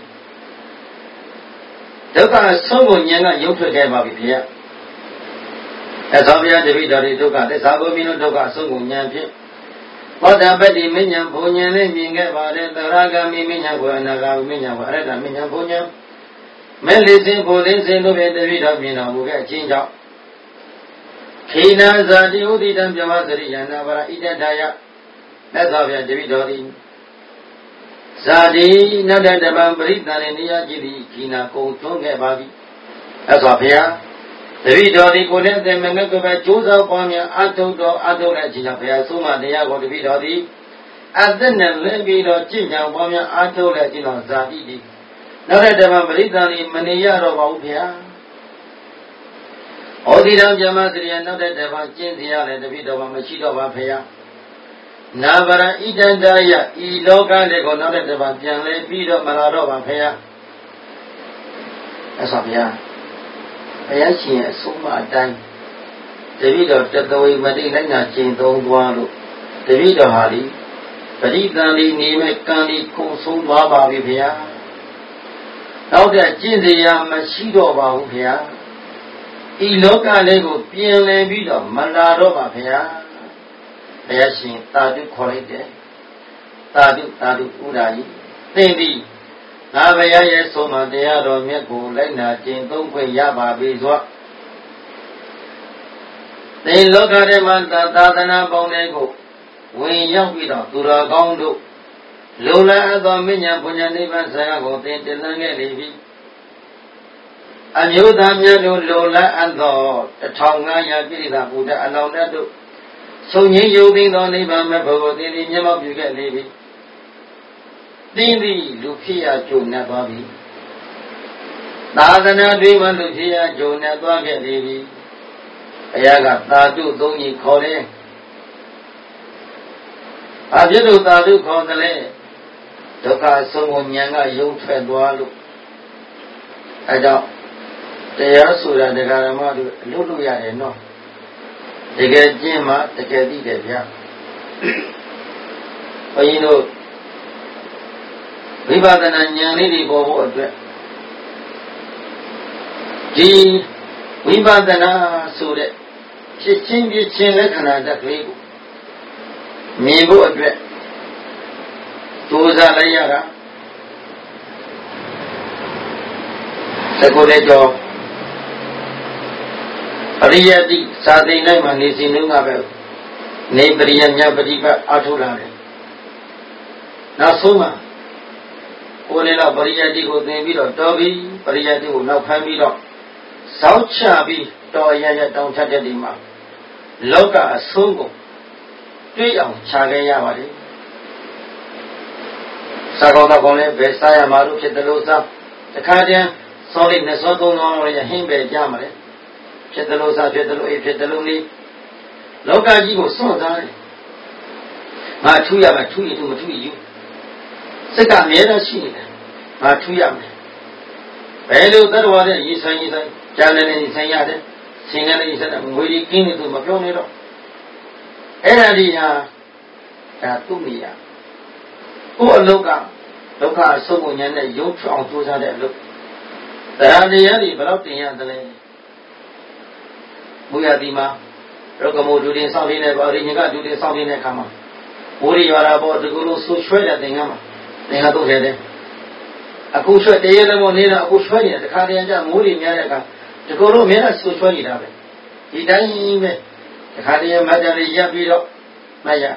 ဒုက္ခဆုံးကိုဉာဏ်ကရုပ်ထွက်ခဲ့ပါပြီဘုရားအဲသောဘုရားတပြီးတော်ဒီဒုက္ခသစ္စာကိုမြင်လို့ဒုက္ခဆုံးကိုဉာဏ်ဖြင့်သောတာပတ္တိမဉ္ဇဉ်ဘုံဉာဏ်နဲ့မြင်ခဲ့ပါတယ်သရဂမိမဉ္ဇဉ်ဘုံအနာဂါမိမဉ္ဇဉ်ဘုံအရဟတမဉ္ဇဉ်ဘုံဉာဏ်မဲ့လေးစင်ကိုလေးစင်တို့ပဲတပိတော်မြင်တော်မူခဲ့အချင်းကြောင့်ခေနာဇာတိဥဒိတံပြမစရိယနာဗရာဣတတယလက်သောဗျာတပိတော်သည်ဇာတိနတ္တတပံပရိသန္တိနေရာကြည်သည်ခေနာကုံသွန်းခဲ့ပါပြီလက်သောဗျာတပိတော်သည်ကိုယ်နဲ့အသက်မငဲ့ကပဲကြိုးစားပွားများအထုတော်အထုတဲ့အချိန်ကြောင့်ဗျာဆုံးမတရားကိုတပိတော်သည်အသက်နဲ့လဲပြီးတော့ကြည်ညာပွားများအထုတဲ့အချိန်တော်ဇာတိသည်နောက်တဲ့တမန်ပရိသန္တိမနေရတော့ပါဘူးဗျာဩဒီတော်ပြမစရိယနောက်တဲ့တမန်ကျင့်စီရတဲ့တပိတော်မှာမရှိတော့ပါဗျာနာဗရဣတန္တယဤလောကလေးကိုနောက်တဲ့တမန်ပြန်လဲပြီးတော့မလာတော့ပါဗျာအဲ့ဆိုဗျာဘုရားရှင်အဆုံးမအတိုင်းတပိတော်တသဝိမတိလိုက်နာကျင့်သုံးသွားလို့တပိတော်ဟာဒီပရိသန္တိနေမဲ့ကံဒီခုံဆုံးသွားပါပြီဗျာနောက်တဲ့ကျင့်တရားမရှိတော့ပါဘူးဗျာဤလောကလေးကိုပြင်လည်ပြီးတော့မလာတော့ပါဗျာဘုရားရှင်သာဓုခေါ်လိုက်တယ်သာဓုသာဓုဥဒာကြီးသိသည်ငါဘုရားရဲ့ဆုံးမတရားတော်မြတ်ကိုလိုက်နာကျင့်သုံးခွင့်ရပါပြီဆိုဒီလောကထဲမှာသာသနာပေါင်းတွေကိုဝင်ရောက်ပြီးတော့သူတော်ကောင်းတို့လိုလားအပ်သောမြညာပုညနိဗ္ဗာန်ဆရာကိုသင်တည်လန်းခဲ့လေပြီအမျိုးသားများတို့လိုလားအပ်သောတထောင်ငါးရာပြိဿဘုဒ္ဓအလောင်းတတို့ဆုံးငင်းယုံသိသောနိဗ္ဗာန်မဲ့ဘုရားသင်သည်မျက်မှောက်ပြုခဲ့လေပြီသင်သည်လူဖြစ်ရကြုံနေသွားပြီသာသနာတွေမှာလူဖြစ်ရကြုံနေသွားခဲ့လေပြီဘုရားကသာဓုသုံးကြီးခေါ်တယ်အပြည့်တို့သာဓုခေါ်တယ်လေဒုက္ခဆုံးကိုဉာဏ်ကယုံထွက်သွားလို့အဲကြောင့်တရားဆိုတာဒကာရမတို့အလုပ်လုပ်ရတယ်နော်တကယ်ကျင့်မှတကယ်သိတယ်ဗျာဘုန်းကြီးတို့ဝိပဿနာဉာဏ်လေးတွေပေါ်ဖို့အတွက်ဒီဝိပဿနာဆိုတဲ့ဖြစ်ချင်းဖြစ်ချင်းလက္ခဏာတက်ကလေးကိုမြင်ဖို့အတွက်ကြိုးစားလိုက်ရတာသကုလေကျော်ပရိယတိစာသိမ့်တိုင်းမှာနေစီနှုံးကပဲနေပရိယမြပฏิပတ်အထုလာတယ်နောက်ဆုံးမှာကိုယ်လည်းတော့ပရိယတိကိုသင်ပြီးတော့တော်ပြီးပရိယတိကိုနောက်ဖမ်းပြီးတော့စောက်ချပြီးတော်ရရတောင်းထတဲ့ဒီမှာလောကအဆုံးကိုတွေးအောင်ခြာခဲ့ရပါလေစာကောင်းတော့ကောင်းလဲဘယ်စားရမှာလို့ဖြစ်တယ်လို့စားတခါတည်းစောလေးနဲ့စောသုံးသောရဟင်းပဲကြမှာလေဖြစ်တယ်လို့စားဖြစ်တယ်လို့အေးဖြစ်တယ်လို့နေလောကကြီးကိုစွန့်စားတယ်ငါထူးရမယ်ထူးရထူးမထူးယူစိတ်ကအမြဲတမ်းရှိနေတယ်ငါထူးရမယ်ဘယ်လိုသတ္တဝါတဲ့ရည်ဆိုင်ရည်ဆိုင်ကြားလည်းရည်ဆိုင်ရတယ်ဆင်းရဲလည်းရည်ဆိုင်တယ်ငွေကြီးကင်းနေသူမပြောနေတော့အဲ့ဒါဒီဟာဒါသူ့နေရကိုယ်အလုတ်ကဒုက္ခအဆုံးကိုဉာဏ်နဲ့ရုပ်ချအောင်ကြိုးစားတဲ့အလုတ်တရားတရားတွေဘယ်တော့တင်ရတယ်လဲဘုရားဒီမှာရောကမိုးဒူတင်ဆောင်နေတဲ့ဗောရိညကဒူတင်ဆောင်နေတဲ့အခါမှာဘိုးရီရွာတာပေါ့ဒီကုလို့ဆူရွှဲတဲ့သင်္ကန်းမှာသင်္ကန်းတော့ခဲ့တယ်အခုရွှဲတရေလည်းမနေတော့အခုရွှဲနေတာတခါတည်းကျမိုးရီများတဲ့အခါဒီကုလို့အများနဲ့ဆူရွှဲနေတာပဲဒီတိုင်းပဲတခါတည်းမတ်တလေးရပ်ပြီးတော့မရ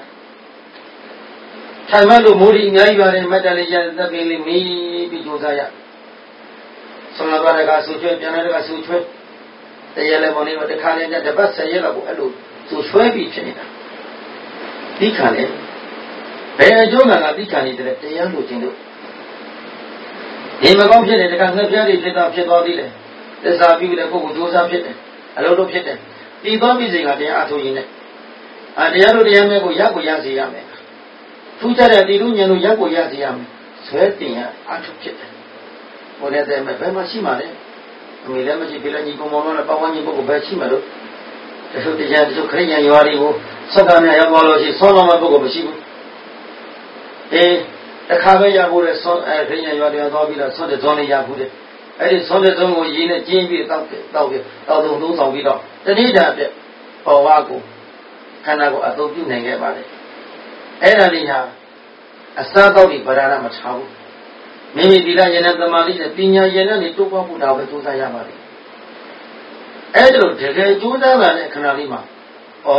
ထိုင်မလို့မိုးရီအများကြီးပါတယ်မတ်တလေးရပ်သက်ပင်လေးမီးပြီးကြိုးစားရဆုံးလာတဲ့ကဆူရွှဲပြန်တဲ့ကဆူရွှဲတရေလည်းမနေတော့တခါတည်းကျတပတ်ဆယ်ရက်လောက်ကိုအဲ့လိုဆူရွှဲပြီးဖြစ်နေတာဒီခါလေဘယ်အကျိုးကတိခါနေတဲ့တရားလို့ခြင်းတို့ဒီမကောင်းဖြစ်တဲ့တခါငှက်ပြားတွေဖြစ်တာဖြစ်သွားသေးတယ်သစ္စာပြုတဲ့ပုဂ္ဂိုလ်ဒုစရဖြစ်တယ်အလုံးလုံးဖြစ်တယ်ဒီသောပိစိတ်ကတရားအထုရင်းနဲ့အာတရားတို့တရားမဲ့ကိုရကိုရစေရမယ်ထူးခြားတဲ့ဒီလူဉာဏ်တို့ရကိုရစေရမယ်ဆွဲတင်ရအထုဖြစ်တယ်ဟိုလည်းတဲ့မဲ့ဘယ်မှာရှိမှလဲအမေလည်းမရှိပြလည်းညီကောင်မောင်တို့လည်းပဝန်းကျင်ပုဂ္ဂိုလ်ပဲရှိမှလို့တချို့တရားတချို့ခရိယံရွာတွေကိုဆောက်ကများရောက်သွားလို့ရှိဆောင်းလောင်းမဲ့ပုဂ္ဂိုလ်မရှိဘူးအေးတခါပဲရဖို့တဲ့ဆောအဲခရိယံရွာတွေသွားပြီးတော့ဆောတဲ့ဇွန်လေးရဖို့တဲ့အဲ့ဒီဆောတဲ့ဇွန်ကိုရင်းနဲ့ကျင်းပြီးတောက်တောက်ပြီးတောက်သုံးသုံးဆောင်ပြီးတော့တဏိဒာပြပေါ်ဝါကိုခန္ဓာကိုအသုံးပြုနိုင်ခဲ့ပါလေအဲ့ဒါလေးဟာအစားတော့ဒီဗราဏမထားဘူးမိမိဒီလာယနာသမာဓိနဲ့ပညာယနာနဲ့တိုးပွားဖို့ဒါပဲကြိုးစားရပါတယ်အဲ့ဒါတကယ်ကြိုးစားလာတဲ့ခဏလေးမှာဩ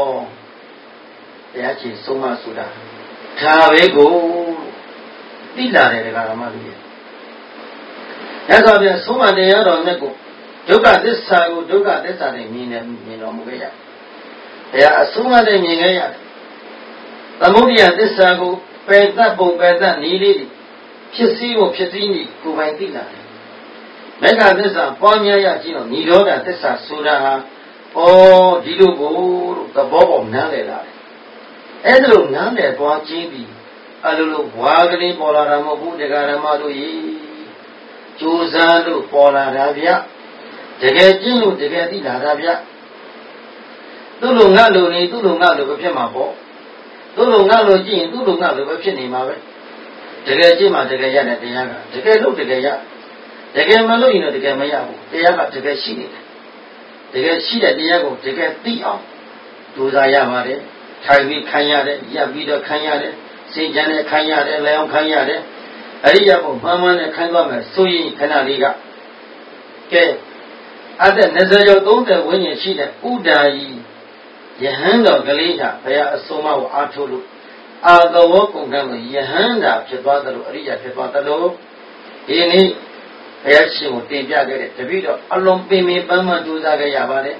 တရားချီဆုံးမဆိုတာဒါပဲကိုသိလာတယ်တရားဓမ္မလူရဲ့ရသော်ပြန်ဆုံးမတရားတော်နဲ့ကိုဒုက္ခသစ္စာကိုဒုက္ခသစ္စာနဲ့မြင်နေမြင်တော်မူခဲ့ရတရားအဆုံးမတဲ့မြင်ခဲ့ရတယ်သမုဒိယသစ္စာကိုပယ်တတ်ပုံပယ်တတ်နည်းလေးဖြစ်စည်းကိုဖြစ်စည်းနေကိုယ်ပိုင်သိလာတယ်မေဃသစ္စာပွားများရကြည့်တော့និရောဓသစ္စာဆိုတာဟာဩဒီလိုကိုလို့သဘောပေါက်နားလည်လာတယ်အဲ့ဒါလိုနားလည်သွားခြင်းပြီးအလိုလိုဝါကလေးပေါ်လာတာမဟုတ်ဘူးတရားဓမ္မတို့ဤကြိုးစားလို့ပေါ်လာတာဗျတကယ်ကျင့်လို့တကယ်သိလာတာဗျသူ့လိုငါလိုနေသူ့လိုငါလိုပဲဖြစ်မှာပေါ့သူ့လိုငါလိုကြည့်ရင်သူ့လိုငါလိုပဲဖြစ်နေမှာပဲတကယ်ကြည့်မှတကယ်ရတဲ့တရားကတကယ်လို့တကယ်ရတကယ်မလို့ရင်တော့တကယ်မရဘူးတရားကတကယ်ရှိနေတယ်တကယ်ရှိတဲ့တရားကိုတကယ်သိအောင်ကြိုးစားရပါတယ်ထိုင်ပြီးခံရတယ်ရပ်ပြီးတော့ခံရတယ်စိတ်ကြမ်းနဲ့ခံရတယ်လျောင်းခံရတယ်အရိယာဘုမှန်မှန်နဲ့ခံသွားမယ်ဆိုရင်ခဏလေးကကဲအသက်၂၀ကျော်၃၀ဝန်းကျင်ရှိတဲ့ဥဒါယီယဟန်တော်ကလေးကဘုရားအဆုံးအမကိုအားထုတ်လို့အာသဝကုန်ကံကိုယဟန်တာဖြစ်သွားတယ်လို့အရိယာဖြစ်သွားတယ်လို့ဒီနေ့ဘုရားရှင်ကိုတင်ပြခဲ့တဲ့တပည့်တော်အလုံးပင်ပင်ပန်းပန်းကြိုးစားခဲ့ရပါတယ်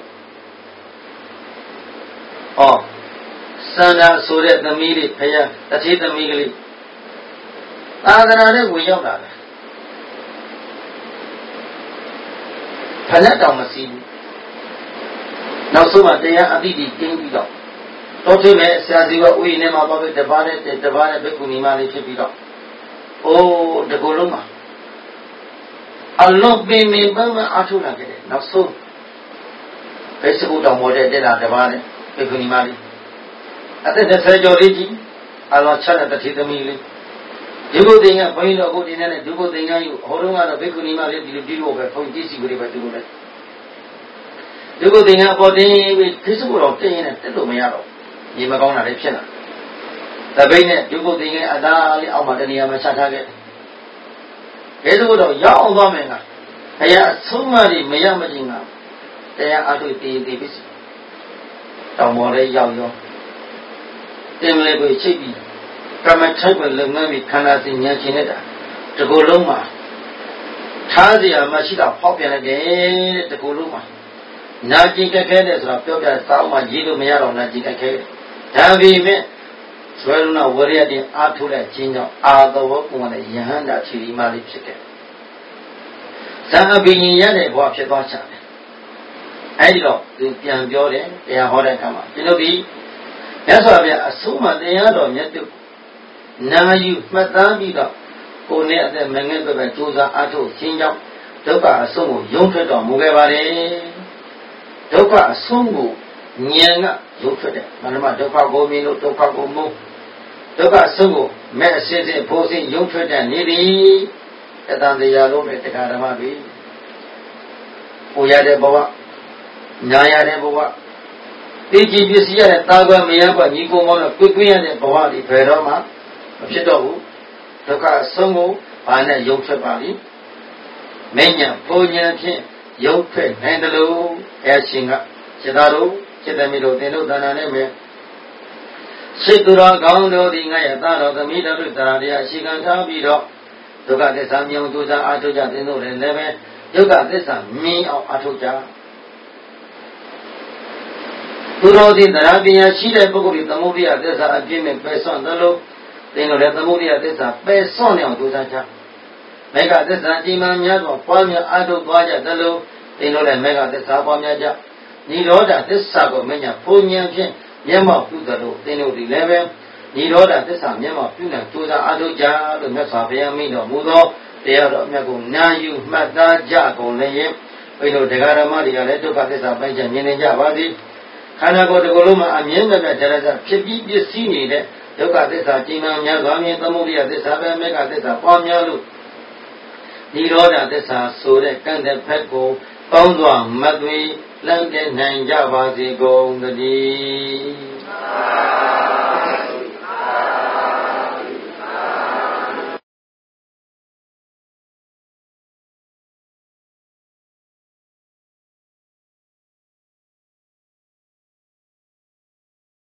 ။ဩစန္ဒာဆိုတဲ့သမီးလေးဘုရားတတိသမီးကလေးသာသနာနဲ့ဝင်ရောက်လာတယ်။ဖလက်တော်မစီဘူး။နောက်ဆုံးမှတရားအတိအကျတင်းပြီးတော့တော်ထီမဲ့ဆရာစီကဥယျာဉ်ထဲမှာပါပဲတပါးနဲ့တပါးနဲ့ဘိက္ခုနီမလေးဖြစ်ပြီးတော့အိုးတကူလုံးမှာအလုံးပင်ပင်ပန်းပန်းအားထုတ်လာခဲ့တယ်နောက်ဆုံးဘယ်စကုတော်မော်တဲ့တက်လာတပါးနဲ့ဘိက္ခုနီမလေးအသက်၂၀ကျော်လေးကြီးအလောချတဲ့တတိသမီးလေးဒီဘုသိင်ကဘုန်းကြီးတော်ကိုဒီနေ့နဲ့ဒီဘုသိင်ကယူဟောတော့ကတော့ဘိက္ခုနီမလေးဒီလိုဒီလိုပဲဘုန်းကြီးစီကိုတွေပဲသူတို့လည်းဒီဘုသိင်ကအပေါ်တင်ပြီးဒီစကုတော်တင်ရင်တက်လို့မရတော့ဒီမကောင်းတာလည်းဖြစ်လာတပိတ်နဲ့ဒီဘုသိင်ကအသားလေးအောက်မှာတနေရာမှာချထားခဲ့ဘယ်လိုတော့ရောက်အောင်သွားမယ်ကဘုရားအဆုံးမတွေမရမချင်းကတရားအထုတည်တည်ပြီတောင်ပေါ်လေးရောက်ရောတင်လေးကိုချိတ်ပြီးကမ္မထိုက်ပဲလုံငန်းပြီးခန္ဓာစဉ်ဉာဏ်ရှင်နေတာတကူလုံးမှာထားစရာမရှိတော့ဖောက်ပြန်လိုက်တယ်တကူလုံးမှာနာကျင်ကြက်ခဲတယ်ဆိုတာပြောပြစောင်းမှရေးလို့မရတော့နာကျင်ကြက်ခဲဒါပေမဲ့ဇွဲလုံးဝရရတဲ့အာထုတဲ့ခြင်းကြောင့်အာသဝကုံနဲ့ယဟန္တာခြေဒီမလေးဖြစ်တယ်ဇာအဘိညာရတဲ့ဘဝဖြစ်သွားချတယ်အဲဒီတော့သူပြန်ပြောတယ်တရားဟောတဲ့အခါမှာကျွန်ုပ်ဒီမြတ်စွာဘုရားအဆုံးအမတရားတော်မြတ်တုနာယူမှတ်သားပြီးတော့ကိုယ်နဲ့အသက်မငဲ့ပဲပဲကြိုးစားအားထုတ်ခြင်းကြောင့်ဒုက္ခအဆုံးကိုယုံထွက်တော်မူခဲ့ပါတယ်ဒုက္ခအဆုံးကိုဉာဏ်ကယုံထွက်တယ်မနမဒုက္ခကိုမြင်လို့ဒုက္ခကိုမုန်းဒုက္ခအဆုံးကိုမဲ့အစစ်စစ်ဖို့စဉ်ယုံထွက်တဲ့နေသည်အတန်တရားလုံးနဲ့တရားဓမ္မပြီကိုရတဲ့ဘဝညာရတဲ့ဘဝသိကြည်ပစ္စည်းရတဲ့တာကွယ်မရကွညီကိုမောင်းတော့ပြပြရတဲ့ဘဝဒီဘယ်တော့မှမဖြစ်တော့ဘူးဒုက္ခအဆုံးကိုဘာနဲ့ယုံထွက်ပါလိမဉ္ဇဉ်ဘုံဉဏ်ဖြင့်ယုံထွက်နိုင်တယ်လို့အဲရှင်ကစေတတော်စေတမီတို့သင်တို့ဒါနနဲ့မယ်စိတ်သူတော်ကောင်းတို့ဒီငါရဲ့သားတော်သမီးတို့တရားတရားအရှိခံထားပြီးတော့ဒုက္ခသစ္စာမြင်အောင်ကြိုးစားအားထုတ်ကြသင်တို့လည်းလည်းပဲဒုက္ခသစ္စာမြင်အောင်အားထုတ်ကြသူတော်ဒီတရားပညာရှိတဲ့ပုဂ္ဂိုလ်ဒီသမုဒိယသစ္စာအပြည့်နဲ့ပယ်စွန့်သလိုသင်တို့လည်းသမုဒိယသစ္စာပယ်စွန့်နေအောင်ကြိုးစားကြမေဃသစ္စာကြီးမှများစွာပွားများအားထုတ်သွားကြသလိုသင်တို့လည်းမေဃသစ္စာပွားများကြနိရောဓသစ္စာကိုမညာဘုံဉဏ်ဖြင့်မျက်မှောက်ပြုသလိုသင်တို့ဒီလည်းပဲနိရောဓသစ္စာမျက်မှောက်ပြုနိုင်ကြိုးစားအားထုတ်ကြလို့မြတ်စွာဘုရားမိတော်မူသောတရားတော်အမြတ်ကိုနာယူမှတ်သားကြကုန်လည်းဘုရားတို့တရားဓမ္မတွေကလည်းဒုက္ခသစ္စာပိုင်းခြားမြင်နေကြပါသည်ခန္ဓာကိုယ်တစ်ခုလုံးမှာအမြဲတမ်းတရားစားဖြစ်ပြီးပစ္စည်းနေတဲ့ဒုက္ခသစ္စာကျင်းမှများစွာမြင်သမုဒိယသစ္စာပဲမေဃသစ္စာပွားများလို့နိရောဓသစ္စာဆိုတဲ့ကံတဲ့ဖက်ကိုပေါင်းစွာမသွေလမ်းတဲ့နိုင်ကြပါစေကုန်သတည်း